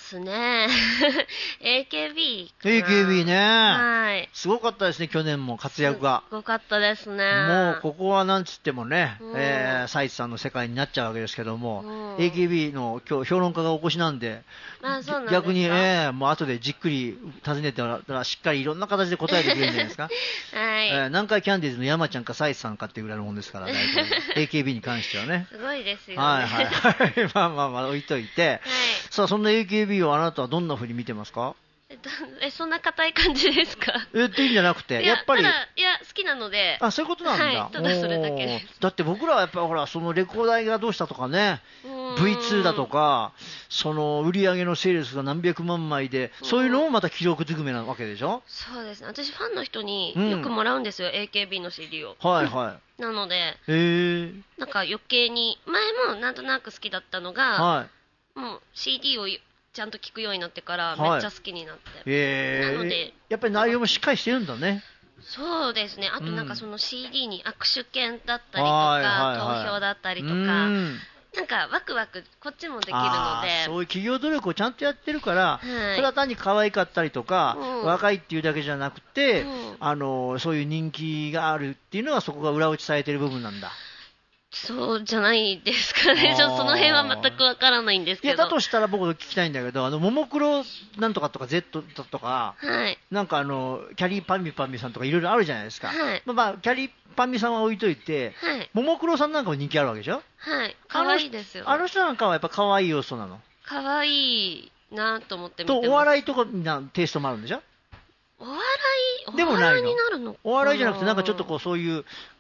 ですね。AKB かな。 AKB ね。 はい。 すごかったですね、去年も活躍が。 すごかったですね。 もうここはなんつってもね、サイツさんの世界になっちゃうわけですけども、AKB の今日評論家がお越しなんで、逆に、もう後でじっくり尋ねてもらったらしっかりいろんな形で答えてくれるんじゃないですか。 はい。 南海キャンディーズの山ちゃんかサイツさんかっていうぐらいのもんですから、AKB に関してはね。 すごいですよね。 はいはいはい。まあ置いといて。はい。さあ、そんな AKB をあなたはどんな風に見てますか？ そんな硬い感じですか？ っていうんじゃなくて、やっぱり。 好きなので。 あ、そういうことなんだ。はい、 ただそれだけです。 だって僕らはやっぱりほら、そのレコーダーがどうしたとかね、V2 だとか、その売り上げのセールスが何百万枚で、そういうのもまた記録ずくめなわけでしょ？ そうですね。私ファンの人によくもらうんですよ、AKB の CD を。 はいはい。 なので、なんか余計に、前もなんとなく好きだったのが、もう CD をちゃんと聞くようになってからめっちゃ好きになって、なのでやっぱり内容もしっかりしてるんだね。 そうですね。あとなんかその CD に握手券だったりとか、投票だったりとか、なんかワクワクこっちもできるので、 そういう企業努力をちゃんとやってるから、それは単に可愛かったりとか、若いっていうだけじゃなくて、そういう人気があるっていうのはそこが裏打ちされてる部分なんだ。 そうじゃないですかね。その辺は全くわからないんですけど。 いや、だとしたら僕聞きたいんだけど、ももクロなんとかとか Z とか、なんかキャリーパンミパンミさんとかいろいろあるじゃないですか。まあ、キャリーパンミさんは置いといて、ももクロさんなんかも人気あるわけでしょ？ はい。可愛いですよ、ね。 あの人なんかはやっぱ可愛い要素なの？ 可愛いなと思って見てます。 と、お笑いとかなテイストもあるんでしょ？ お笑いでもないの？ お笑いじゃなくて、なんかちょっとこう、そういう、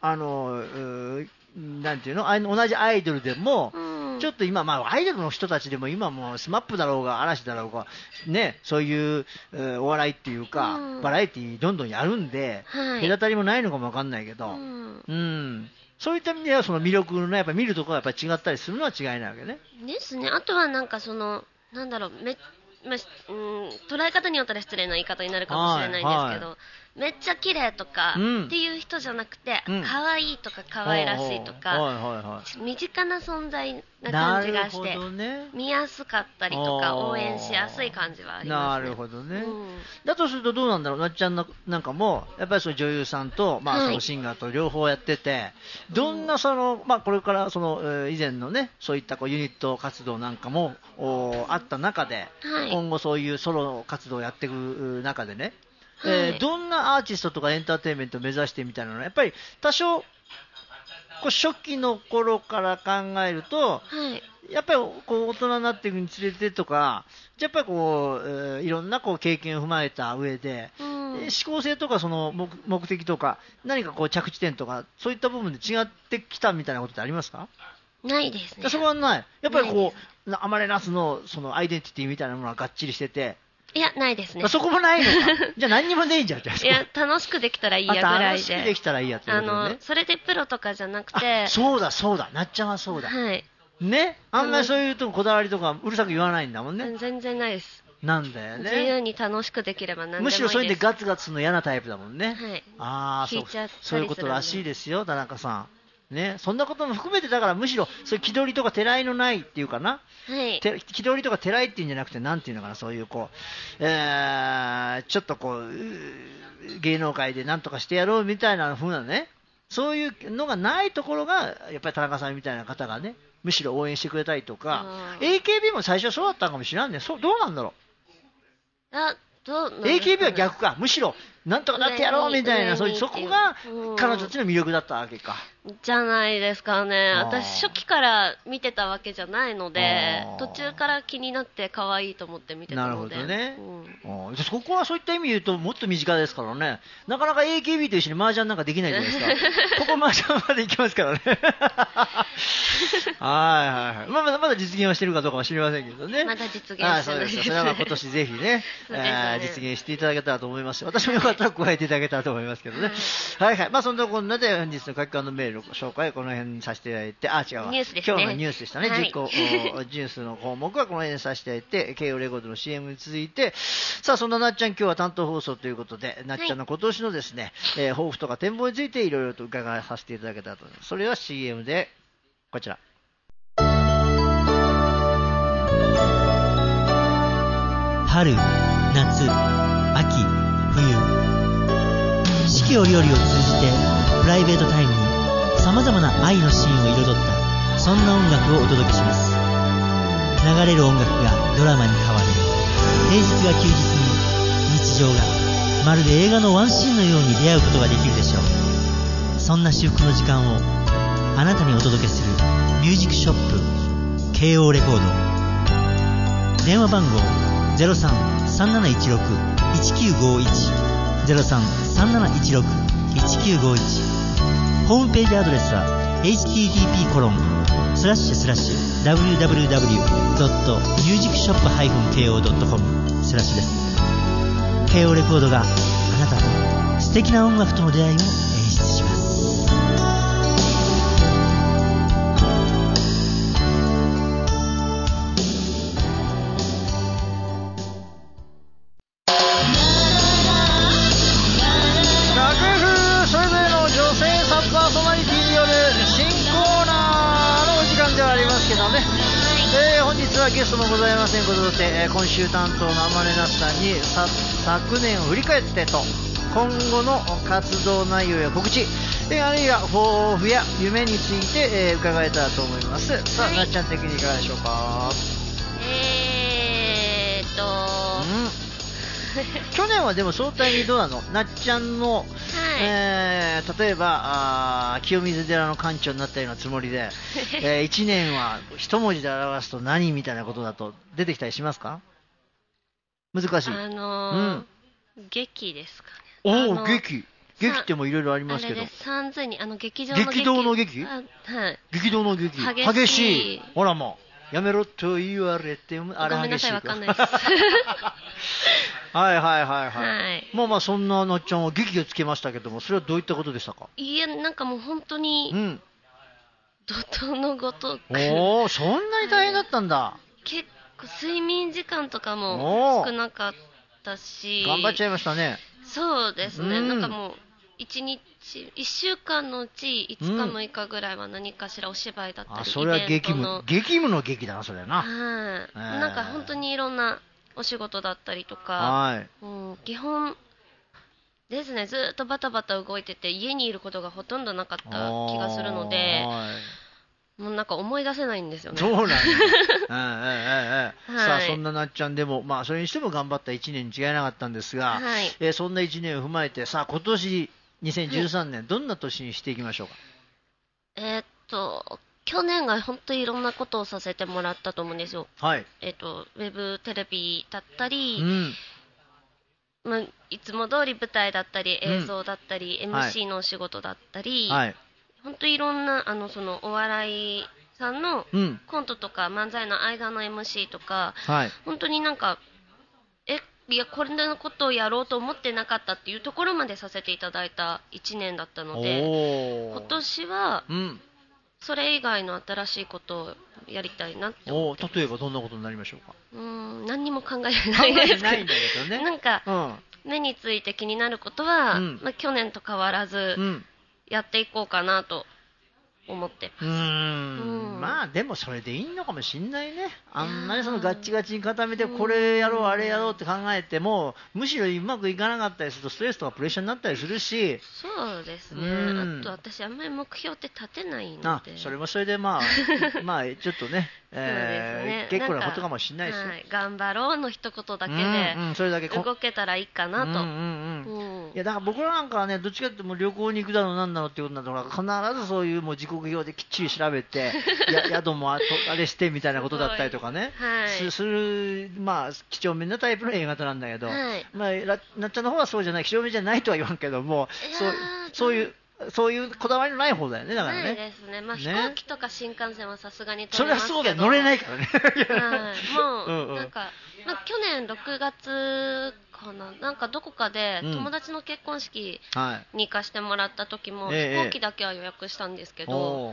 なんていうの、同じアイドルでも、ちょっと今、まあ、アイドルの人たちでも今もうスマップだろうが嵐だろうが、ね、そういう、お笑いっていうか、バラエティーどんどんやるんで、隔たりもないのかもわかんないけど、そういった意味ではその魅力のやっぱ見るところがやっぱり違ったりするのは違いないわけね。 ですね。あとはなんかその、なんだろう、捉え方によったら失礼な言い方になるかもしれないんですけど、めっちゃ綺麗とかっていう人じゃなくて、可愛いとか可愛らしいとか、身近な存在な感じがして、見やすかったりとか応援しやすい感じはありますね。 なるほどね。だとするとどうなんだろう、なっちゃんなんかもやっぱりその女優さんと、まあ、そのシンガーと両方やってて、どんなその、まあ、これからその以前のね、そういったこうユニット活動なんかもあった中で、今後そういうソロ活動をやっていく中でね、どんなアーティストとかエンターテインメントを目指してみたいなのはやっぱり多少こう初期の頃から考えると、やっぱりこう大人になっていくにつれてとか、やっぱりこう、いろんなこう経験を踏まえた上で、思考性とかその目的とか何かこう着地点とかそういった部分で違ってきたみたいなことってありますか？ ないですね。 そこはない。やっぱりこうアマレナスのそのアイデンティティみたいなものががっちりしてて。 いや、ないですね。 そこもないのか。じゃあ何にもねえんじゃん。いや、楽しくできたらいいやぐらいで。 楽しくできたらいいやってことね。 それでプロとかじゃなくて。 そうだ、なっちゃんはそうだ。 はい。 ね、あんまりそういうとここだわりとかうるさく言わないんだもんね。 全然ないです。 なんだよね。 自由に楽しくできれば何でもいいです。 むしろそういうでガツガツの嫌なタイプだもんね。 はい。 ああ、そういうことらしいですよ、田中さん。ね、そんなことも含めてだからむしろそういう気取りとかてらいのないっていうかな、気取りとかてらいっていうんじゃなくてなんていうのかな、そういうこう、ちょっとこう芸能界でなんとかしてやろうみたいな風なね、そういうのがないところがやっぱり田中さんみたいな方がねむしろ応援してくれたりとか、AKB も最初そうだったかもしれないね。どうなんだろう。AKB は逆か、むしろなんとかなってやろうみたいな、そこが彼女たちの魅力だったわけか。 じゃないですかね。私初期から見てたわけじゃないので、途中から気になって可愛いと思って見てたので。 なるほどね。そこはそういった意味で言うともっと身近ですからね。なかなか AKB と一緒に麻雀なんかできないじゃないですか。ここ麻雀まで行きますからね。はい。まだ実現はしてるかどうかは知りませんけどね。 まだ実現してないです。 そうです。それは今年ぜひね、実現していただけたらと思います。私もよかったら加えていただけたらと思いますけどね。はい。まあそんなこんなで本日の書き換えのメールの紹介この辺にさせていただいて、違うわ。 ニュースですね。 今日のニュースでしたね。10個ニュースの項目はこの辺にさせていただいて、KO レコードの CM に続いて、さあそんななっちゃん今日は担当放送ということで、なっちゃんの今年のですね、抱負とか展望についていろいろと伺いさせていただけたらと思います。それは CM でこちら。 春、夏、秋、冬、四季折々を通じてプライベートタイムにさまざまな愛のシーンを彩ったそんな音楽をお届けします。流れる音楽がドラマに変わる。平日が休日に日常がまるで映画のワンシーンのように出会うことができるでしょう。そんな至福の時間をあなたにお届けするミュージックショップ慶応レコード。電話番号 03-3716-1951 03-3716-1951。ホームページアドレスは http://www.musicshop-ko.com です。慶応レコードがあなたと素敵な音楽との出会いを演出します。 ゲストもございませんことで、今週担当の天音那須さんに昨年を振り返ってと今後の活動内容や告知、あるいは抱負や夢について、伺えたらと思います。さあ、なっちゃん的にいかがでしょうか。去年はでも相対にどうなの？なっちゃんの、例えば清水寺の館長になったようなつもりで、1年は一文字で表すと何みたいなことだと出てきたりしますか？難しい。 劇ですかね。劇ってもいろいろありますけど。 三髄に劇場の劇？はい。激動の劇。激しい。ほらもう。やめろと言われてもあれ激しい。 ごめんなさい、わかんないです。 はい。まあそんななっちゃんは劇をつけましたけども、それはどういったことでしたか？ いや、なんかもう本当に、怒涛のごとく。 そんなに大変だったんだ。 結構睡眠時間とかも少なかったし。 頑張っちゃいましたね。 そうですね。なんかもう1週間のうち5日6日ぐらいは何かしらお芝居だったり、 それは激務の劇だな、それな。 なんか本当にいろんなお仕事だったりとか、基本ですね、ずっとバタバタ動いてて家にいることがほとんどなかった気がするので、もうなんか思い出せないんですよね。 そうなんだ。さあ、そんななっちゃんでも、まあそれにしても頑張った1年に違いなかったんですが、そんな1年を踏まえて、さあ今年2013年、どんな年にしていきましょうか。 去年が本当にいろんなことをさせてもらったと思うんですよ。 はい。 ウェブテレビだったり、いつも通り舞台だったり映像だったり、MC のお仕事だったり、本当にいろんなそのお笑いさんのコントとか漫才の間の MC とか、本当になんかいやこれのことをやろうと思ってなかったっていうところまでさせていただいた1年だったので、今年はそれ以外の新しいことをやりたいなって思って。 例えばどんなことになりましょうか。 何にも考えてないですけど、 ないんだけどね。 なんか、目について気になることは、去年と変わらずやっていこうかなと思ってます。 まあでもそれでいいのかもしんないね。あんなにそのガッチガチに固めてこれやろうあれやろうって考えても、むしろうまくいかなかったりするとストレスとかプレッシャーになったりするし。 そうですね。あと私あんまり目標って立てないので。 それもそれでまあまあちょっとね、結構なことかもしれないですよ。 頑張ろうの一言だけでそれだけ動けたらいいかなと。 いやだから僕らなんかはね、どっちかっていうともう旅行に行くだろうなんだろうってことになったら必ずそういうもう時刻表できっちり調べて宿もあれしてみたいなことだったりとかね、するまあ几帳面なタイプの A 型なんだけど、まあなっちゃんの方はそうじゃない、几帳面じゃないとは言わんけども、そういうこだわりのない方だよね。だからね。 ないですね。まあ飛行機とか新幹線はさすがに取れますけど。それはそうだよ、乗れないからね。 もうなんか去年6月かな、なんかどこかで友達の結婚式に行かしてもらった時も飛行機だけは予約したんですけど、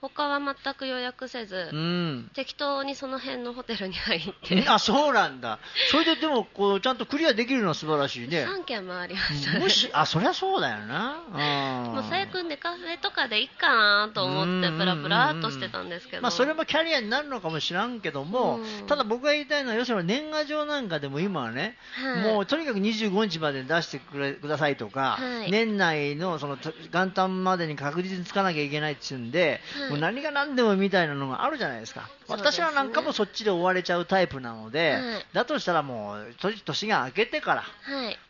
他は全く予約せず、適当にその辺のホテルに入って。 あ、そうなんだ。それででもこうちゃんとクリアできるのは素晴らしいね。 3軒回りましたね。 あ、そりゃそうだよな。 もう最悪ね、カフェとかでいいかなと思ってプラプラっとしてたんですけど、 まあ、それもキャリアになるのかもしらんけども、ただ僕が言いたいのは、要するに年賀状なんかでも今はね、もうとにかく25日まで出してくださいとか、年内のその元旦までに確実につかなきゃいけないっていうんで、もう何が何でもみたいなのがあるじゃないですか。私らなんかもそっちで追われちゃうタイプなので、だとしたらもう年が明けてから、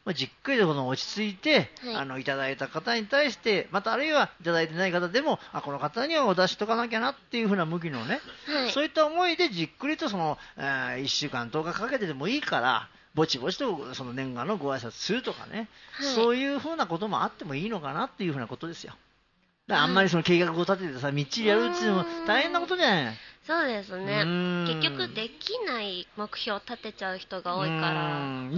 じっくりとこの落ち着いて、いただいた方に対して、またあるいはいただいてない方でも、この方にはお出しとかなきゃなっていう風な向きのね、そういった思いでじっくりとその、1週間10日かけてでもいいからぼちぼちとその年賀のご挨拶するとかね、そういう風なこともあってもいいのかなっていう風なことですよ。だからあんまりその計画を立ててさ、みっちりやるっていうのも大変なことじゃない。 そうですね。結局できない目標を立てちゃう人が多いから。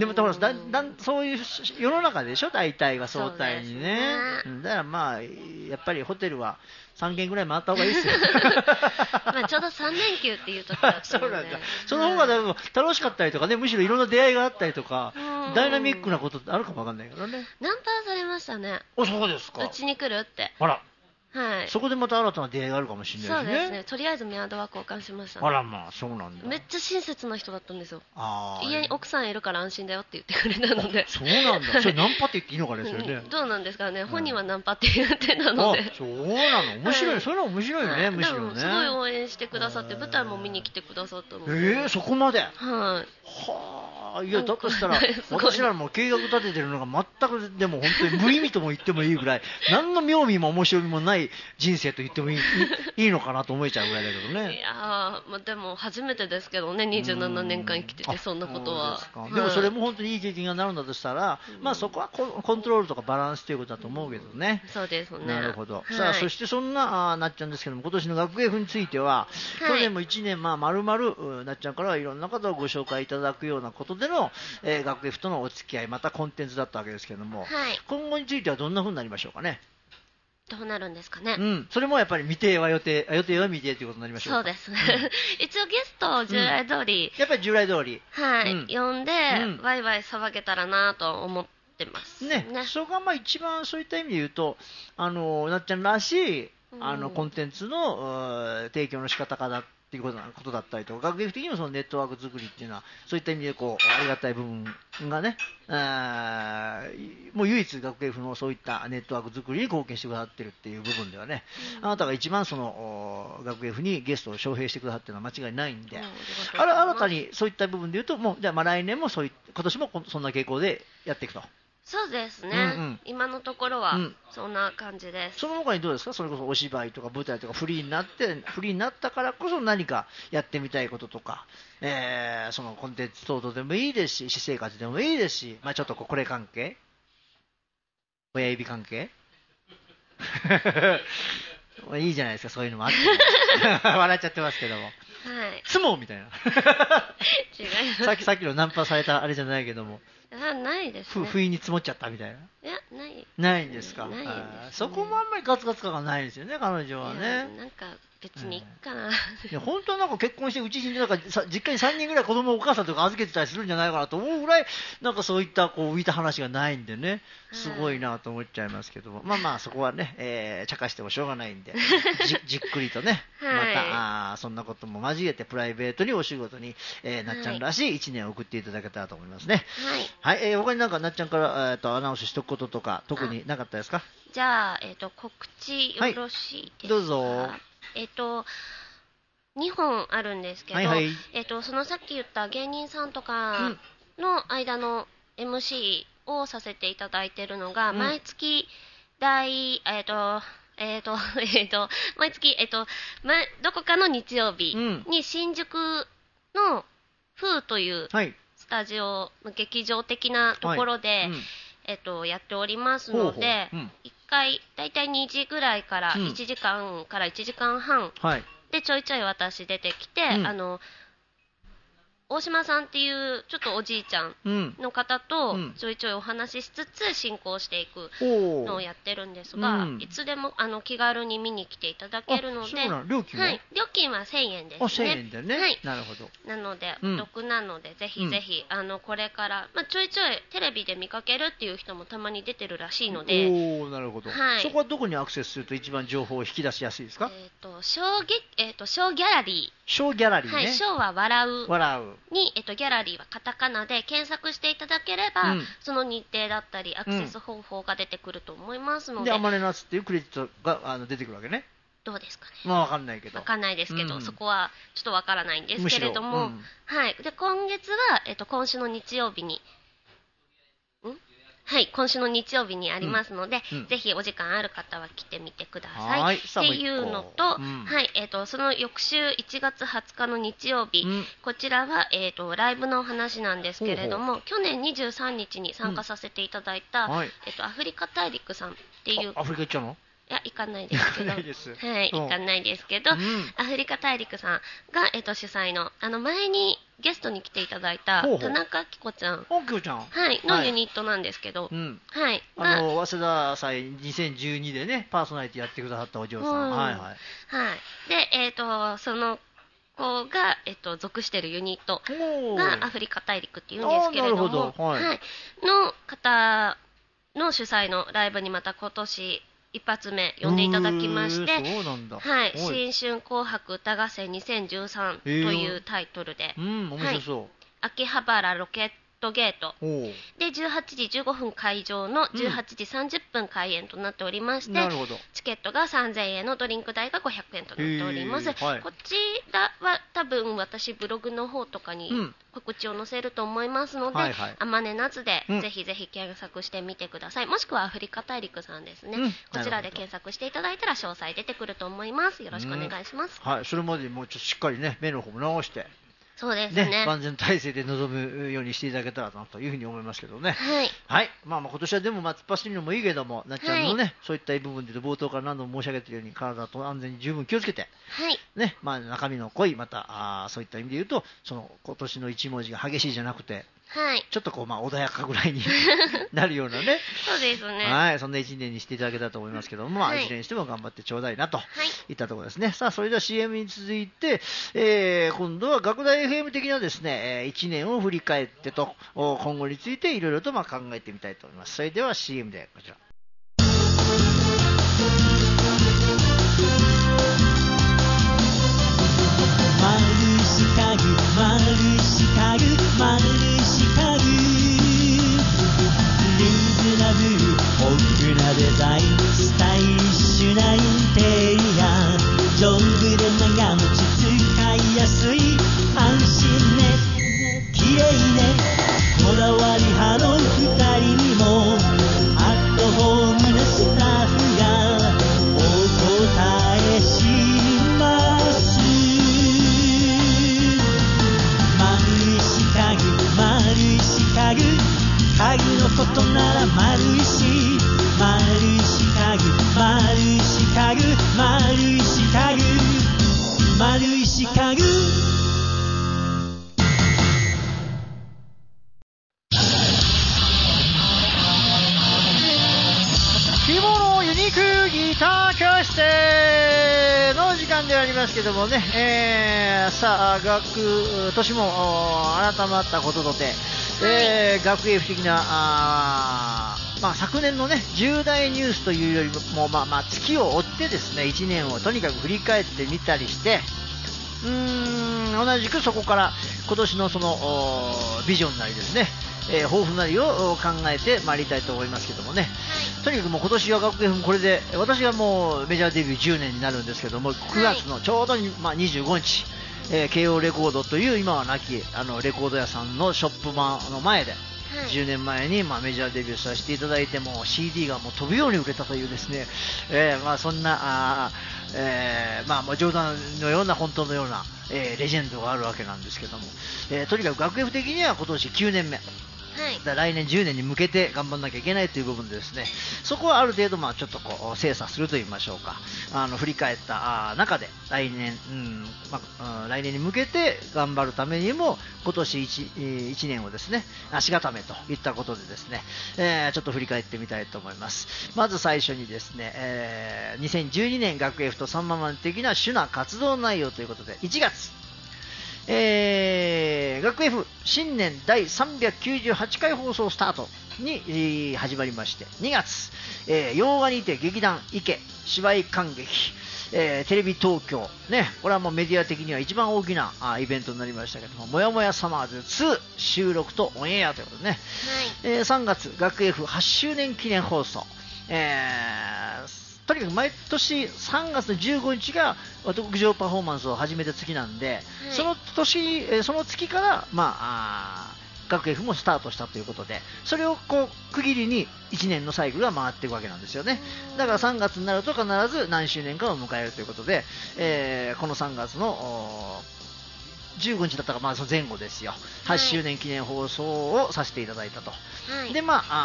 でもそういう世の中でしょ、大体は相対にね。だからまあやっぱりホテルは3軒ぐらい回った方がいいですよ。 まあちょうど3連休っていう時だったので。そうなんだ。 その方がだいぶ楽しかったりとかね、むしろいろんな出会いがあったりとか、ダイナミックなことってあるかもわかんないからね。 ナンパされましたね。 そうですか。 うちに来るって。 あら。 はい、 そこでまた新たな出会いがあるかもしれないですね。 そうですね。とりあえずメアドは交換しましたね。 あらまあ、そうなんだ。 めっちゃ親切な人だったんですよ。家に奥さんいるから安心だよって言ってくれたので。 そうなんだ。それナンパって言っていいのかね、それね。 どうなんですかね。本人はナンパって言ってたので。 そうなの。面白い。そういうの面白いね、むしろね。 すごい応援してくださって、舞台も見に来てくださったので。 そこまで。 はい。 いやだとしたら私らも計画立ててるのが全くでも本当に無意味とも言ってもいいぐらい何の妙味も面白みもない人生と言ってもいいのかなと思えちゃうぐらいだけどね。 いやまあ、でも初めてですけどね、27年間生きててそんなことは。 でもそれも本当にいい経験がなるんだとしたら、まあそこはコントロールとかバランスということだと思うけどね。 そうですね。 なるほど。さあそしてそんななっちゃんですけども、今年の学芸譜については、去年も1年丸々なっちゃんからはいろんな方をご紹介いただくようなことでの学芸譜とのお付き合い、またコンテンツだったわけですけれども、今後についてはどんな風になりましょうかね。 どうなるんですかね。 それもやっぱり未定は予定は未定ということになりましょうか。 そうですね。一応ゲストを従来通り、 やっぱり従来通り、 呼んで、ワイワイ騒げたらなと思ってますね。 そこがまあ一番そういった意味で言うと、なっちゃんらしいコンテンツの提供の仕方かだっていうことだったりとか、学芸的にもそのネットワーク作りっていうのはそういった意味でありがたい部分がね、もう唯一学芸のそういったネットワーク作りに貢献してくださってるっていう部分ではね、あなたが一番その学芸にゲストを招聘してくださってるのは間違いないんで、新たにそういった部分で言うと、もうじゃあ来年も今年もそんな傾向でやっていくと。 そうですね、今のところはそんな感じです。 その他にどうですか、それこそお芝居とか舞台とかフリーになったからこそ何かやってみたいこととか、そのコンテンツ等々でもいいですし、私生活でもいいですし、ちょっとこれ関係、親指関係いいじゃないですか、そういうのもあって笑っちゃってますけども、相撲みたいな違います。さっきのナンパされたあれじゃないけども、 ないですね。 不意に積もっちゃったみたいな。 いや、 ないんですか。そこもあんまりガツガツ感がないですよね、彼女はね。 なんか別にいいかな。 本当はなんか結婚してうちになんか実家に3人ぐらい子供をお母さんとか預けてたりするんじゃないかなと思うぐらい、なんかそういった浮いた話がないんでね、すごいなと思っちゃいますけども、そこはね、茶化してもしょうがないんで、じっくりとね、またそんなことも交えてプライベートにお仕事に、なっちゃんらしい1年を送っていただけたらと思いますね。はい、他になんかなっちゃんからアナウンスしとくこととか特になかったですか？ じゃあ、告知よろしいですか？ どうぞ。 2本あるんですけど、そのさっき言った芸人さんとかの間の MC をさせていただいているのが、毎月毎月、どこかの日曜日に新宿の風というスタジオ、劇場的なところで、やっておりますので、1回だいたい2時ぐらいから1時間から1時間半でちょいちょい私出てきて、 大島さんっていうちょっとおじいちゃんの方とちょいちょいお話ししつつ進行していくのをやってるんですが、いつでも気軽に見に来ていただけるので、 料金は、 はい、料金は1000円ですね。 1000円だよね、はい、なるほど。 なのでお得なので、ぜひぜひこれから、ちょいちょいテレビで見かけるっていう人もたまに出てるらしいので、 なるほど、はい、そこはどこにアクセスすると一番情報を引き出しやすいですか？ ショーギャラリー。 ショーギャラリーね。 はい、ショーは笑うに、ギャラリーはカタカナで検索していただければ、その日程だったりアクセス方法が出てくると思いますので、 でアマレナスっていうクレジットが出てくるわけね。 どうですかね。 分かんないけど。 分かんないですけど、そこはちょっと分からないんですけれども、はい。で今月は今週の日曜日に。はい、今週の日曜日にありますので、ぜひお時間ある方は来てみてくださいっていうのと、はい、その翌週1月20日の日曜日、こちらは、ライブのお話なんですけれども、去年23日に参加させていただいた、アフリカ大陸さんっていう。 アフリカ行っちゃうの？ いや、行かないですけど、はい、行かないですけど、アフリカ大陸さんが、主催の、前にゲストに来ていただいた田中きこちゃん、はい、のユニットなんですけど、はい、 早稲田祭2012でね、パーソナリティやってくださったお嬢さん、はいはい。 で、その子が、属しているユニットがアフリカ大陸っていうんですけれども、はい、の方の主催のライブにまた今年一発目呼んでいただきまして、はい、新春紅白歌合戦2013というタイトルで、 面白そう、 秋葉原ロケットゲートで18時15分会場の18時30分開演となっておりまして、チケットが3000円のドリンク代が500円となっております。こちらは多分私ブログの方とかに告知を載せると思いますので、あまね夏でぜひぜひ検索してみてください。もしくはアフリカ大陸さんですね、こちらで検索していただいたら詳細出てくると思います。よろしくお願いします。 はい、それまでにもうちょっとしっかりね、目の方も直して、 そうですね、 万全体制で臨むようにしていただけたらなというふうに思いますけどね。 はい、 はい、今年はでも突っ走るのもいいけども、なっちゃんのね、そういった部分で冒頭から何度も申し上げているように、体と安全に十分気をつけて、ね、中身の濃い、またそういった意味で言うと、その今年の一文字が激しいじゃなくて、ちょっと穏やかぐらいになるようなねそうですね、 はい、そんな1年にしていただけたらと思いますけども、いずれにしても頑張ってちょうだいなといったところですね。さあ、それでは CM に続いて、今度は学大 FM 的なですね、1年を振り返ってと今後についていろいろと考えてみたいと思います。それでは CM でこちら。 丸四角丸四角丸四角リーズナブルホックなデザインスタイリッシュなインテリア丈夫で長持ち使いやすい安心ね綺麗ねこだわり派の2人にもアットホームなスタッフがお答えします丸い四角家具のことなら丸いし丸い四角丸い四角丸い四角丸い四角着物ユニークギター教室の時間でありますけどもね、さあ年も改まったこととて、学園不的な昨年のね重大ニュースというよりも月を追ってですね1年をとにかく振り返ってみたりして同じくそこから今年のそのビジョンなりですね、抱負なりを考えてまいりたいと思いますけどもね、とにかくもう今年は学園これで私がもうメジャーデビュー10年になるんですけども、9月のちょうど25日、慶応レコードという今はなきレコード屋さんのショップの前で10年前にメジャーデビューさせていただいても CD がもう飛ぶように売れたというですね、そんな冗談のような本当のような、レジェンドがあるわけなんですけども、とにかく学園的には今年9年目、 来年10年に向けて頑張んなきゃいけないという部分でですね、そこはある程度ちょっと精査すると言いましょうか、振り返った中で来年、来年に向けて頑張るためにも今年 1年をですね足固めといったことでですね、ちょっと振り返ってみたいと思います。まず最初にですね、2012年学 F とサンママン的な主な活動内容ということで、1月学 F 新年第398回放送スタートに、始まりまして、2月、洋画にて劇団池芝居観劇、テレビ東京、ね、これはもうメディア的には一番大きなイベントになりましたけども、もやもやサマーズ2収録とオンエアということでね、3月学 F8 周年記念放送、とにかく毎年3月の15日が屋上パフォーマンスを始めた月なんで、その月から学 F もスタートしたということで、それを区切りに1年のサイクルが回っていくわけなんですよね。だから3月になると必ず何周年かを迎えるということで、この3月の15日だったか、その前後ですよ、8周年記念放送をさせていただいたと。で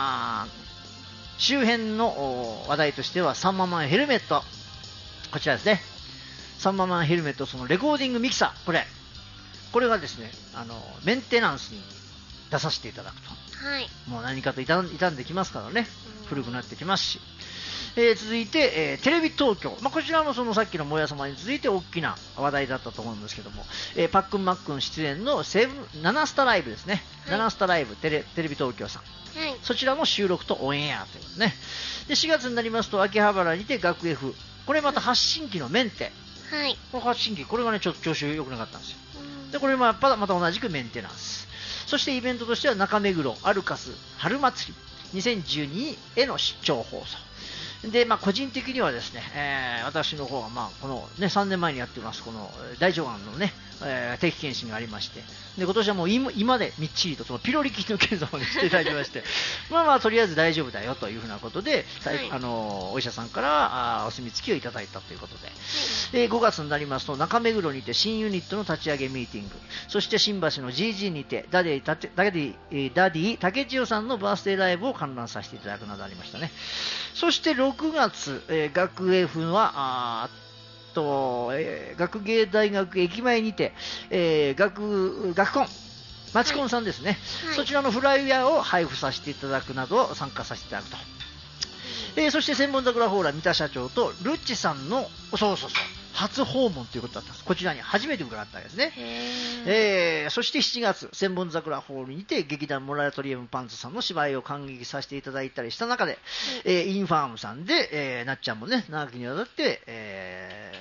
周辺の話題としてはサンママンヘルメット、こちらですね、サンママンヘルメット、そのレコーディングミキサー、これがですねメンテナンスに出させていただくと、もう何かと傷んできますからね、古くなってきますし、続いて、テレビ東京、こちらもそのさっきのもや様に続いて大きな話題だったと思うんですけども、パックンマックン出演の7スタライブですね、7スタライブテレビ東京さん、そちらも収録とオンエアというね。で4月になりますと秋葉原にて学 F、これまた発信機のメンテ、この発信機、これがねちょっと調子良くなかったんですよ。でこれもまた同じくメンテナンス。そしてイベントとしては中目黒アルカス春祭り2012への出張放送で、個人的にはですね、私の方はこの、ね、3年前にやってますこの大腸がんのね、定期検診がありまして、で今年はもう今でみっちりとそのピロリ菌の検査までしていただきましてとりあえず大丈夫だよというふうなことで、お医者さんからお墨付きをいただいたということで、5月になりますと中目黒にて新ユニットの立ち上げミーティング、そして新橋の GG にてダディ竹千代さんのバースデーライブを観覧させていただくなどありましたね。そして6月、学 F は学芸大学駅前にて、学コンマチコンさんですね、そちらのフライヤーを配布させていただくなど参加させていただくと、そして千本桜ホーラー三田社長とルッチさんの初訪問ということだったんです。こちらに初めて伺ったわけですね。そして7月千本桜ホールにて劇団モラトリウムパンツさんの芝居を観劇させていただいたりした中で、インファームさんで、なっちゃんもね長きにわたって、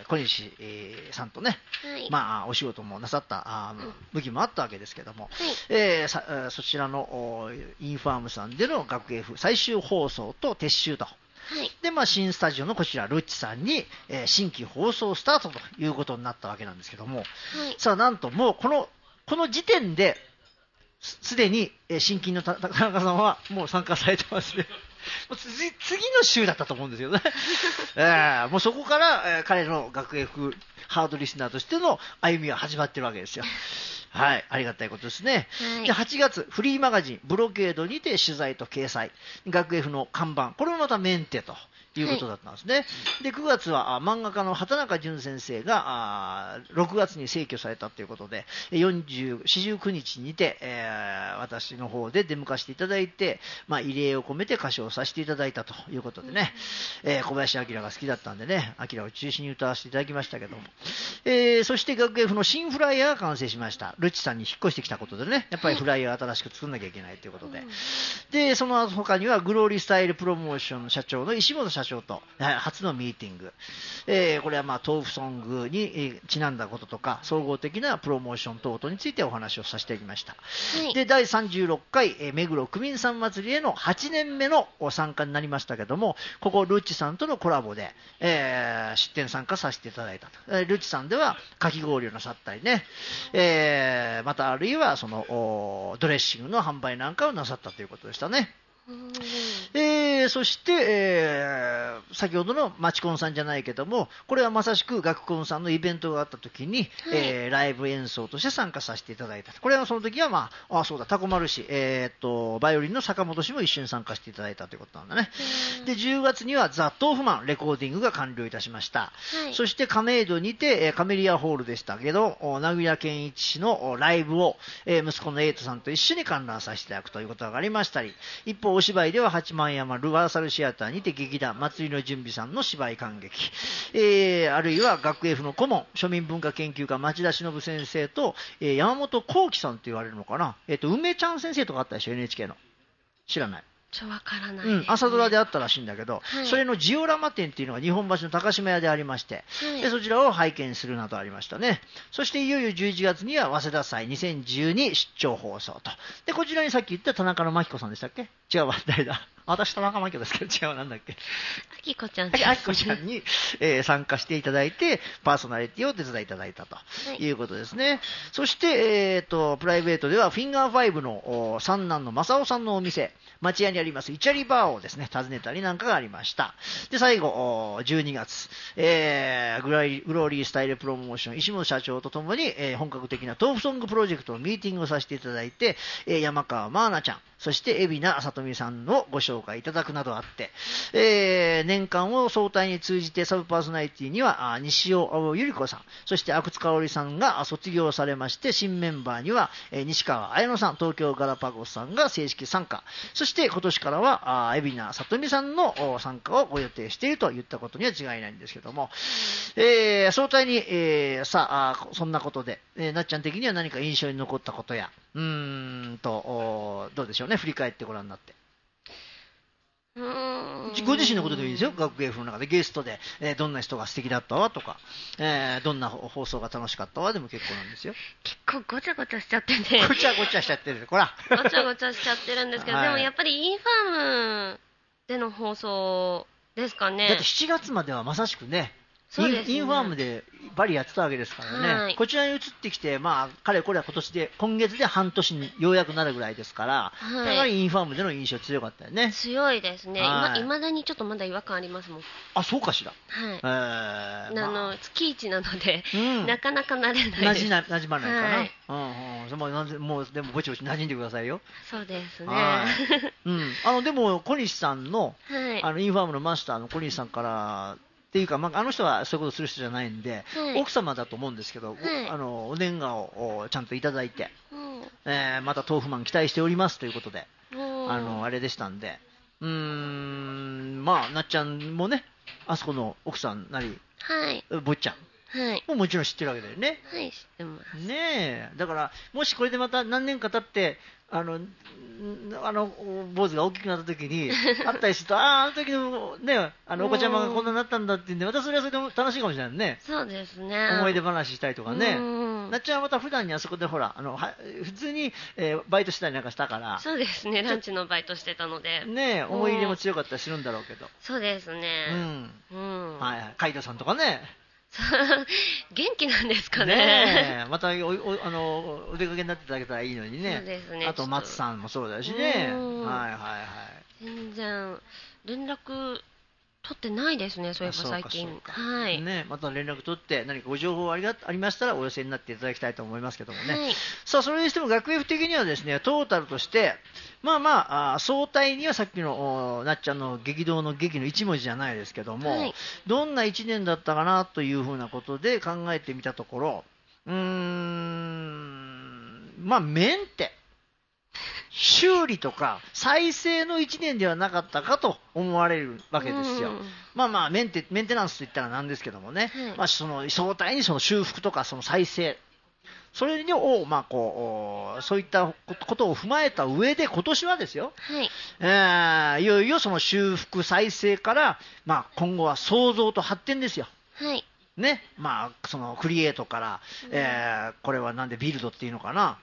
小西、さんとね、お仕事もなさった武器もあったわけですけども、そちらのインファームさんでの学 F 最終放送と撤収と、で新スタジオのこちらルッチさんに、新規放送スタートということになったわけなんですけども、さあなんともうこの時点ですでに、新規の田中さんはもう参加されてますねもう次の週だったと思うんですよねもうそこから、彼の学 F ハードリスナーとしての歩みが始まってるわけですよ。はい、ありがたいことですね。で8月フリーマガジンブロケードにて取材と掲載、学 F の看板、これもまたメンテということだったんですね。で9月は漫画家の畑中淳先生が6月に逝去されたということで49日にて、私の方で出向かせていただいて、慰霊を込めて歌唱させていただいたということでね、小林明が好きだったんでね、明を中心に歌わせていただきましたけども、そして学 F の新フライヤーが完成しました。ルッチさんに引っ越してきたことでね、やっぱりフライヤー新しく作んなきゃいけないということで、でその他にはグローリースタイルプロモーション社長の石本社長と初のミーティング、これは豆腐ソングにちなんだこととか総合的なプロモーション等々についてお話をさせていただきました。で第36回目黒区民さん祭りへの8年目の参加になりましたけども、ここルッチさんとのコラボで、出展参加させていただいたと。ルッチさんではかき氷をなさったりね、またあるいはそのドレッシングの販売なんかをなさったということでしたね。 そして、先ほどのマチコンさんじゃないけども、これはまさしく学コンさんのイベントがあった時に、ライブ演奏として参加させていただいた。これはその時はそうだ、タコ丸氏、バイオリンの坂本氏も一緒に参加していただいたということなんだね。で、10月にはザ・豆腐マンレコーディングが完了いたしました。そして亀戸にて、カメリアホールでしたけど、名古屋健一氏のライブを、息子のエイトさんと一緒に観覧させていただくということがありましたり、一方お芝居では八幡山ルバーサルシアターにて劇団祭りの準備さんの芝居感劇、あるいは学 F の顧問庶民文化研究家町田忍先生と、山本幸喜さんと言われるのかな、梅ちゃん先生とかあったでしょ NHK の。知らない。 わからないですね。 朝ドラであったらしいんだけど、それのジオラマ展っていうのが日本橋の高島屋でありまして、でそちらを拝見するなどありましたね。そしていよいよ11月には早稲田祭2012出張放送と。でこちらにさっき言った田中の真紀子さんでしたっけ？違うわ、誰だ？私田中真紀子ですけど違う、なんだっけ？ あきこちゃんに、参加していただいてパーソナリティを手伝いいただいたということですね。そして、プライベートではフィンガー5の三男の正雄さんのお店町屋にありますイチャリバーをですね訪ねたりなんかがありました。で最後12月、グローリースタイルプロモーション石本社長とともに、本格的な豆腐ソングプロジェクトのミーティングをさせていただいて、山川真奈ちゃんそして海老名里美さんのご紹介いただくなどあって、年間を総体に通じてサブパーソナリティには西尾由里子さんそして阿久津香織さんが卒業されまして、新メンバーには、西川彩乃さん東京ガラパゴスさんが正式参加、そして今年からは海老名里美さんの参加をご予定しているといったことには違いないんですけども、総体に、そんなことで、なっちゃん的には何か印象に残ったことやどうでしょうね、振り返ってご覧になって。ご自身のことでもいいですよ。学芸風の中でゲストで、どんな人が素敵だったわとか、どんな放送が楽しかったわでも結構なんですよ。 結構ごちゃごちゃしちゃってね。 ごちゃごちゃしちゃってる。ほら。 ごちゃごちゃしちゃってるんですけど、でもやっぱりインファームでの放送ですかね。 だって7月まではまさしくね、インファームでバリやってたわけですからね、こちらに移ってきて、かれこれは今月で半年にようやくなるぐらいですから、やはりインファームでの印象強かったよね。 強いですね。いまだにちょっとまだ違和感ありますもん。 あ、そうかしら。 月一なので、なかなか慣れないです。 なじまないかな。もうでもぼちぼち馴染んでくださいよ。 そうですね。 でも小西さんの、インファームのマスターの小西さんからっていうか、あの人はそういうことする人じゃないんで、奥様だと思うんですけど、お年賀をちゃんといただいて、また豆腐マン期待しておりますということで、あれでしたんで、なっちゃんもね、あそこの奥さんなり、坊ちゃん、もちろん知ってるわけだよね。 はい、知ってます。 ねえ、だからもしこれでまた何年か経って坊主が大きくなった時に会ったりするとあの時のねお子ちゃまがこんなになったんだって言うんで、またそれはそれでも楽しいかもしれないね。 そうですね。 思い出話したりとかね。なっちゃんはまた普段にあそこでほら普通に、バイトしたりなんかしたから。 そうですね。ランチのバイトしてたのでね、思い入れも強かったりするんだろうけど。 そうですね。 カイトさんとかね。 元気なんですかね。 またお出かけになっていただけたらいいのにね。 そうですね。 あと松さんもそうだしね。 全然連絡取ってないですね。そういえば最近。 また連絡取って何かご情報ありましたらお寄せになっていただきたいと思いますけどもね。さあそれにしても学園的にはですね、トータルとして総体にはさっきのなっちゃんの激動の劇の一文字じゃないですけども、どんな1年だったかなというふうなことで考えてみたところ、メンテ修理とか再生の1年ではなかったかと思われるわけですよ。メンテナンスといったらなんですけどもね、その総体にその修復とかその再生、それをそういったことを踏まえた上で今年はですよ、いよいよその修復再生から、今後は創造と発展ですよ。ね、そのクリエイトから、これはなんでビルドっていうのかな、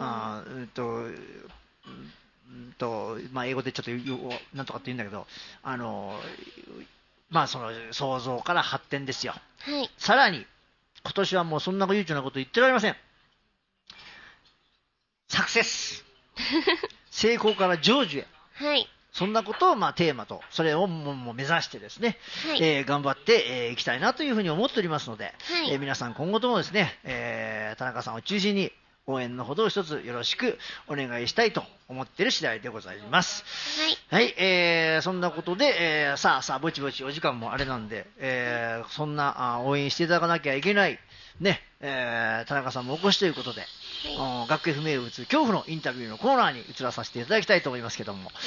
英語でちょっとなんとかって言うんだけど、その創造から発展ですよ。さらに今年はもうそんな悠長なこと言ってられません。サクセス成功から成就へ、 そんなことをテーマと、それをも目指してですね、はい、頑張っていきたいなというふうに思っておりますので、はい、皆さん今後ともですね、田中さんを中心に応援のほどを一つよろしくお願いしたいと思っている次第でございます。はい、はい、そんなことで、さあぼちぼちお時間もあれなんで、そんな応援していただかなきゃいけないね、田中さんもお越しということで、はい、学 F 名物恐怖のインタビューのコーナーに移らさせていただきたいと思いますけども、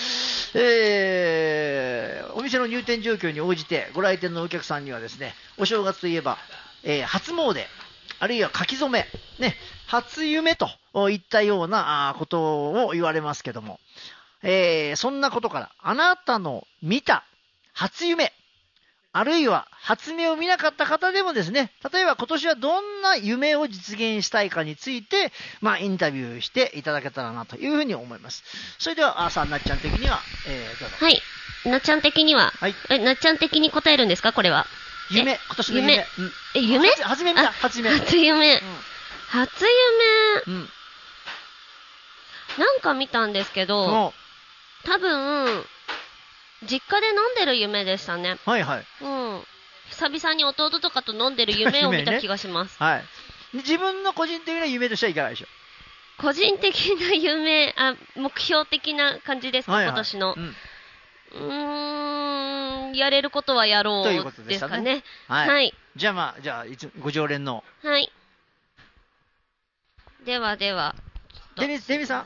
お店の入店状況に応じてご来店のお客さんにはですね、お正月といえば、初詣あるいは書き初め、ね、初夢といったようなことを言われますけども、そんなことからあなたの見た初夢あるいは初夢を見なかった方でもですね、例えば今年はどんな夢を実現したいかについて、インタビューしていただけたらなというふうに思います。それではさあなっちゃん的には、どうぞ。 はい、なっちゃん的には、はい、なっちゃん的に答えるんですかこれは。 夢、今年の夢。 夢？ 初夢見た、初夢。 初夢。初夢、なんか見たんですけど、多分実家で飲んでる夢でしたね。 はいはい。 久々に弟とかと飲んでる夢を見た気がします。 ね、はい。自分の個人的な夢としてはいかがでしょう。個人的な夢、目標的な感じですか、はいはい、今年の。やれることはやろうですかね。 はい。じゃあご常連の。 はい。では。デミさん。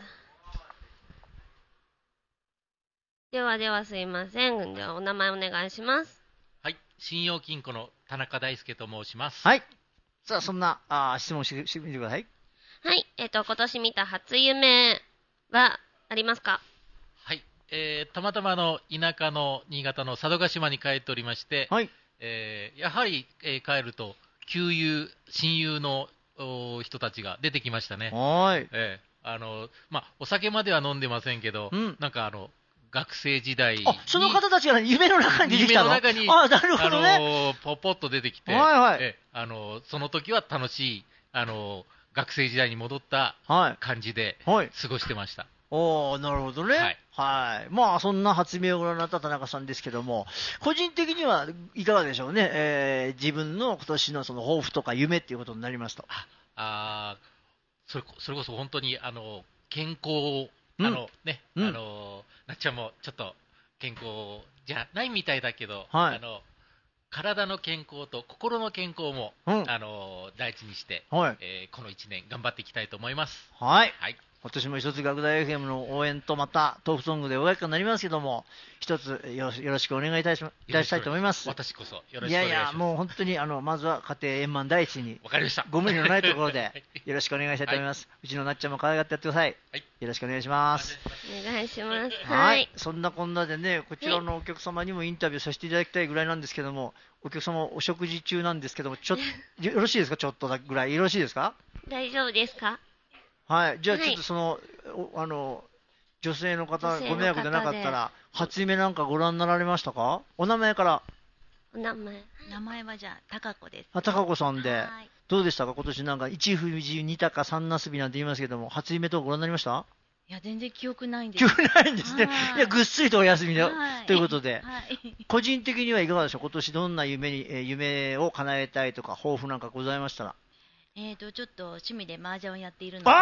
ではすいません。ではお名前お願いします。 はい。信用金庫の田中大輔と申します。 はい。さあ、そんな質問してみてください。 はい。今年見た初夢はありますか？ はい。たまたま田舎の新潟の佐渡島に帰っておりまして、はい。やはり、帰ると旧友、親友の人たちが出てきましたね。 はい。 お酒までは飲んでませんけど、なんか学生時代に。 その方たちが夢の中に出てきたの？ 夢の中に、 なるほどね。 ポッと出てきて、 はいはい。 その時は楽しい、学生時代に戻った感じで過ごしてました。 なるほどね。はい。そんな発明をご覧になった田中さんですけども、個人的にはいかがでしょうね。自分の今年のその抱負とか夢っていうことになりますと。 それこそ本当に、健康、なっちゃんもちょっと健康じゃないみたいだけど、体の健康と心の健康も、第一にして、この1年頑張っていきたいと思います。 はい。今年も一つ学大 FM の応援とまたトークソングでお役になりますけども、一つよろしくお願いいたしたいと思います。 私こそよろしくお願いします。いやもう本当にまずは家庭円満第一に、 わかりました。 ご無理のないところでよろしくお願いしたいと思います。うちのなっちゃんも可愛がってやってください。よろしくお願いします。 お願いします。 はい。そんなこんなでね、こちらのお客様にもインタビューさせていただきたいぐらいなんですけども、お客様お食事中なんですけども、よろしいですか？ちょっとだけぐらいよろしいですか？ 大丈夫ですか？ はい。じゃあちょっと女性の方ご迷惑でなかったら、初夢なんかご覧になられましたか？お名前から。 名前はじゃあ高子です。 高子さんで、どうでしたか？今年なんか一富士二鷹三なすびなんて言いますけども、初夢とご覧になりました？ いや全然記憶ないんです。 記憶ないんですね。いやぐっすりとお休みだということで、個人的にはいかがでしょう？今年どんな夢を叶えたいとか抱負なんかございましたら。 ちょっと趣味で麻雀をやっているので、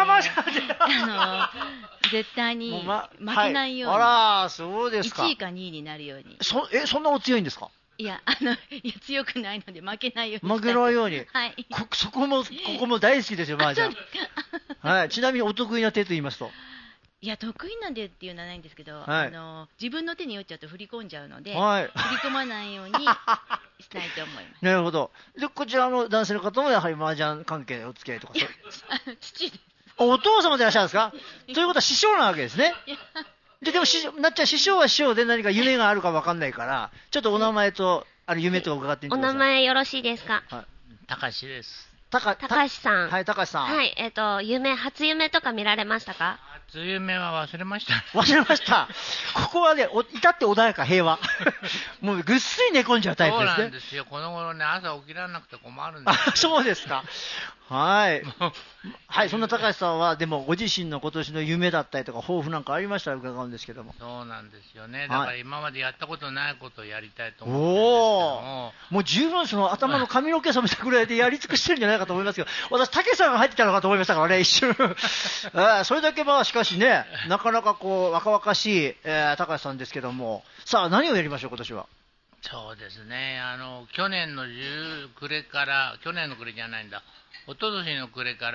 絶対に負けないように、 そうですか。 1位か2位になるように。 そんなお強いんですか？ いや強くないので負けないように。 負けないように。 はい。 ここも大好きですよ、麻雀。はい。ちなみにお得意な手と言いますと。 いや得意なんでっていうのはないんですけど、自分の手によっちゃうと振り込んじゃうので、振り込まないようにしたいと思います。 なるほど。でこちらの男性の方もやはり麻雀関係でお付き合いとか父です。 お父様でいらっしゃるんですか？ということは師匠なわけですね。でもなっちゃん師匠は師匠で何か夢があるか分かんないから、ちょっとお名前と夢と伺ってみてください。 お名前よろしいですか？ 高橋です。 高橋さん。 はい、高橋さん。 はい、初夢とか見られましたか？ 初夢は忘れました。 忘れました。ここはね、至って穏やか、平和。 もうぐっすり寝込んじゃうタイプですね。 そうなんですよ。この頃ね、朝起きられなくて困るんですよ。 そうですか。はい。はい、そんな高橋さんは、でもご自身の今年の夢だったりとか、抱負なんかありましたら伺うんですけども。 そうなんですよね。だから今までやったことないことをやりたいと思ってるんですけども。 もう十分その頭の髪の毛染めたぐらいでやり尽くしてるんじゃないかと思いますけど、私、武さんが入ってきたのかと思いましたからね、一瞬。それだけしかしね、なかなかこう、若々しい、高橋さんですけども、さあ、何をやりましょう、今年は。 そうですね。去年の暮れから、去年の暮れじゃないんだ。一昨年の暮れから、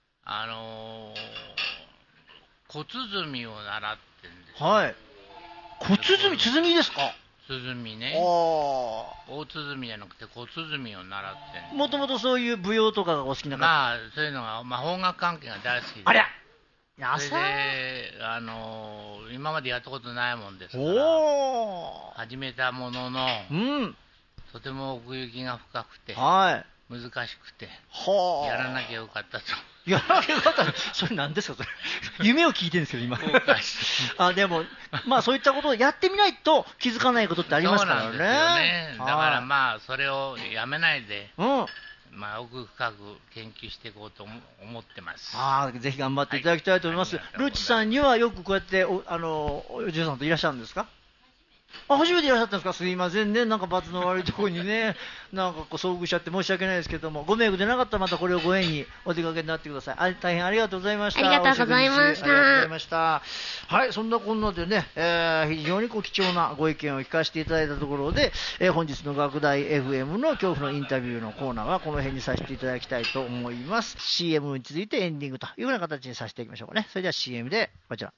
小鼓を習ってるんです。 はい。小鼓、鼓ですか？ 鼓ね。大鼓じゃなくて小鼓を習ってる。 もともとそういう舞踊とかがお好きな方？ まあ、そういうのが、音楽関係が大好きで。 ありゃ！ それで、今までやったことないもんですから、始めたものの、とても奥行きが深くて、難しくて、やらなきゃよかったと。 やらなきゃよかったそれ何ですかそれ。夢を聞いてるんですけど、今。でも、そういったことをやってみないと気づかないことってありますからね。 そうなんですよね。だからそれをやめないで、奥深く研究していこうと思ってます。 ぜひ頑張っていただきたいと思います。ルッチさんにはよくこうやってお嬢さんといらっしゃるんですか？初めていらっしゃったんですか？すいませんね、なんか罰の悪いところにね、なんか遭遇しちゃって申し訳ないですけども、ご迷惑でなかったらまたこれをご縁にお出かけになってください。大変ありがとうございました。 ありがとうございました。 ありがとうございました。はい、そんなこんなでね、非常に貴重なご意見を聞かせていただいたところで、本日の学大 FM の恐怖のインタビューのコーナーはこの辺にさせていただきたいと思います。CM に続いてエンディングというような形にさせていきましょうかね。それでは CM でこちら。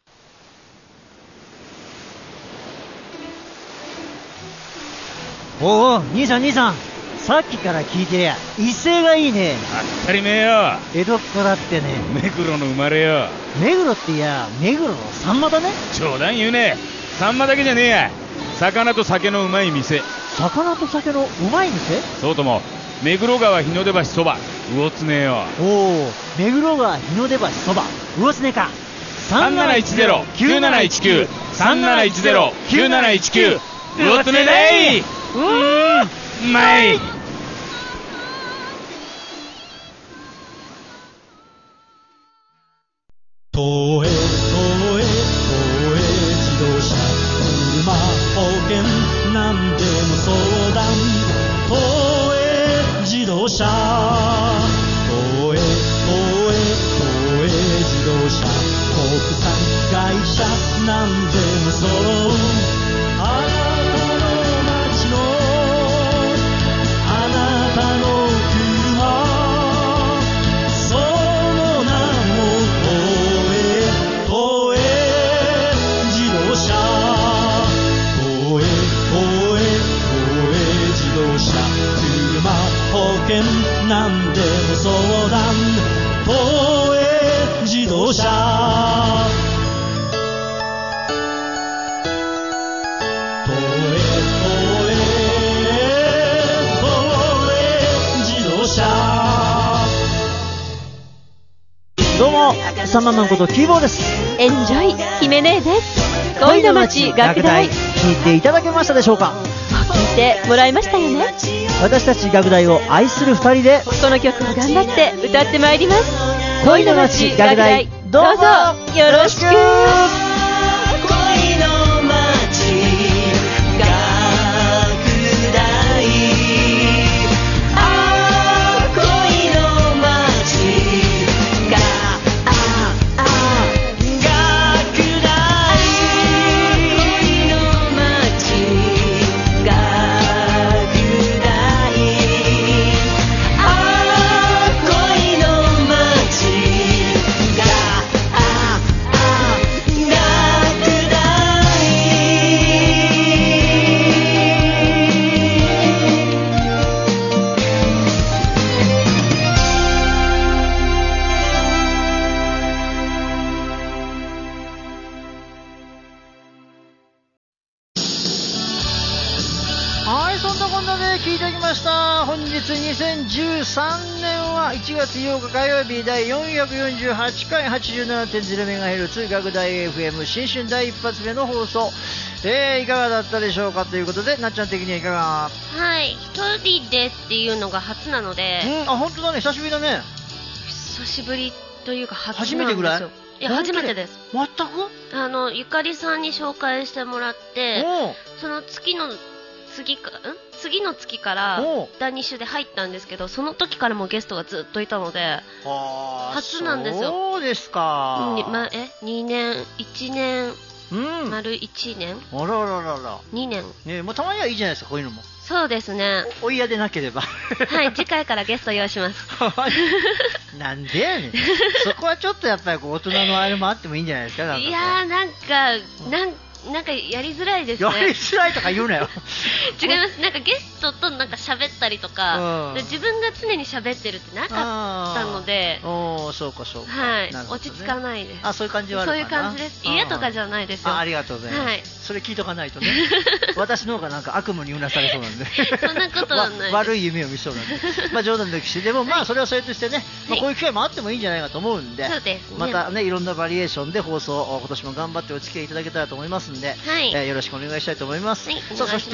おお、兄さん、さっきから聞いてりゃ威勢がいいね。 当たり前よ。 江戸っ子だってね。 目黒の生まれよ。 目黒っていや、目黒のサンマだね。 冗談言うね。サンマだけじゃねえや。魚と酒のうまい店。 魚と酒のうまい店？ そうとも、目黒川日の出橋そば、魚つねよ。 おお、目黒川日の出橋そば、魚つねか。 3710-9719 3710-9719魚つねだい。うまい。 東映自動車車保険なんでも相談東映自動車東映自動車国産会社なんでも揃うあなたの街のあなたの車その名も東映自動車東映自動車車保険なんでも相談東映自動車どうも、サンママンことキーボーです。 エンジョイ姫姉です。恋の街学大、 聞いていただけましたでしょうか？ 聞いてもらいましたよね。 私たち学大を愛する二人でこの曲を頑張って歌ってまいります。 恋の街学大、どうぞよろしく。 恋の街学大、恋の街 2013年は1月8日火曜日第448回 87.0MHz 学大 FM 新春第一発目の放送、 いかがだったでしょうかということで、なっちゃん的にはいかが？ はい、一人でっていうのが初なので。 本当だね、久しぶりだね。 久しぶりというか初めてぐらい？ いや、初めてです。 全く？ ゆかりさんに紹介してもらって、その次の月から第2週で入ったんですけど、その時からもゲストがずっといたので初なんですよ。 そうですか。 2年1年、丸1年、 あらららら、 2年ね、もうたまにはいいじゃないですか、こういうのも。 そうですね。 お嫌でなければはい、次回からゲスト用意しますなんでやねんそこはちょっとやっぱり大人のあれもあってもいいんじゃないですか。 いやー、なんかやりづらいですね。 やりづらいとか言うなよ違います。なんかゲストとなんか喋ったりとか、自分が常に喋ってるってなかったので。 そうかそうか。 はい、落ち着かないです。 そういう感じはあるかな。 そういう感じです。嫌とかじゃないですよ。 ありがとうございます。はい、それ聞いとかないとね私の方がなんか悪夢にうなされそうなんでそんなことはない。 悪い夢を見そうなんで冗談抜きして、でもそれはそれとしてね、こういう機会もあってもいいんじゃないかと思うんで、 そうですね、 またね、いろんなバリエーションで放送、今年も頑張ってお付き合いいただけたらと思いますんで、よろしくお願いしたいと思います。そして、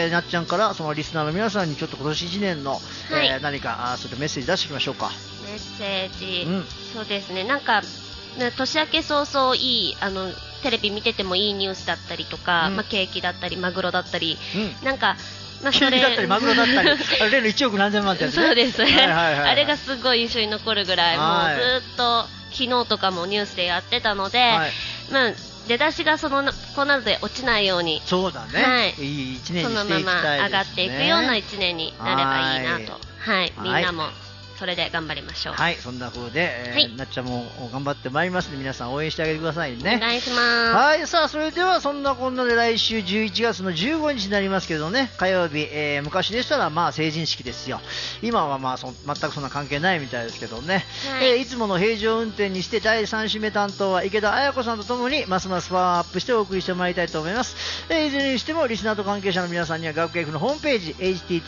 なっちゃんからそのリスナーの皆さんにちょっと今年1年の、何かそういったメッセージ出していきましょうか。 メッセージ、そうですね、なんか年明け早々いいテレビ見ててもいいニュースだったりとか、ケーキだったりマグロだったり、なんかケーキだったりマグロだったり例の1億何千万ってやつね。 そうです、あれがすごい印象に残るぐらい、もうずっと昨日とかもニュースでやってたので、出だしがこんなので落ちないように、 そうだね、いい1年にしていきたいですね。 そのまま上がっていくような1年になればいいなと、みんなもそれで頑張りましょう。 はい、そんな風で、なっちゃんも頑張ってまいりますので、皆さん応援してあげてくださいね。 お願いします。 はい、さあ、それではそんなこんなで来週11月の15日になりますけどね、火曜日、昔でしたら成人式ですよ。今は全くそんな関係ないみたいですけどね、いつもの平常運転にして第3締め担当は池田彩子さんとともにますますパワーアップしてお送りしてまいりたいと思います。いずれにしてもリスナーと関係者の皆さんには学 F のホームページ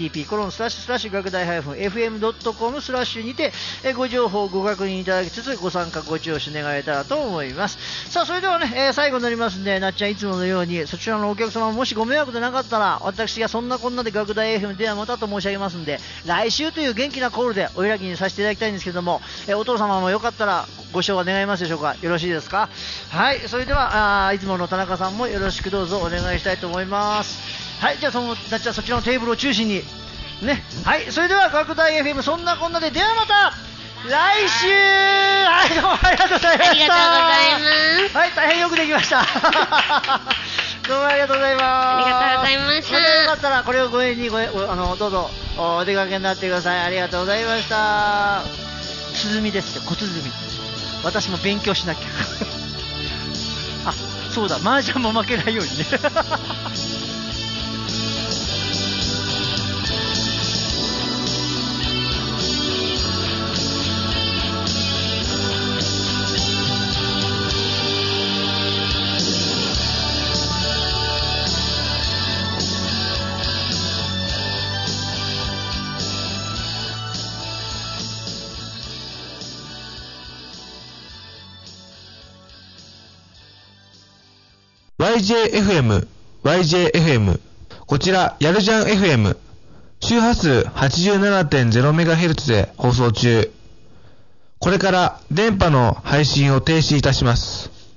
http:// 学大 -fm.com/ にてご情報をご確認いただきつつご参加ご聴取願えたらと思います。さあ、それではね、最後になりますんで、なっちゃんいつものようにそちらのお客様もしご迷惑でなかったら、私がそんなこんなで学大 FM ではまたと申し上げますんで、来週という元気なコールでお開きにさせていただきたいんですけども、お父様もよかったらご唱和願いますでしょうか。よろしいですか。はい、それではいつもの田中さんもよろしくどうぞお願いしたいと思います。はい、じゃあなっちゃんそちらのテーブルを中心にね、はい、それでは学大 FM そんなこんなで、ではまた来週、はい、どうもありがとうございました。 ありがとうございます。 はい、大変よくできましたどうもありがとうございます。 ありがとうございました。 またよかったらこれをご縁にどうぞお出かけになってください。ありがとうございました。鼓ですよ、小鼓。私も勉強しなきゃあ、そうだ、麻雀も負けないようにね YJFM。こちら、やるじゃん FM。周波数 87.0MHz で放送中。これから電波の配信を停止いたします。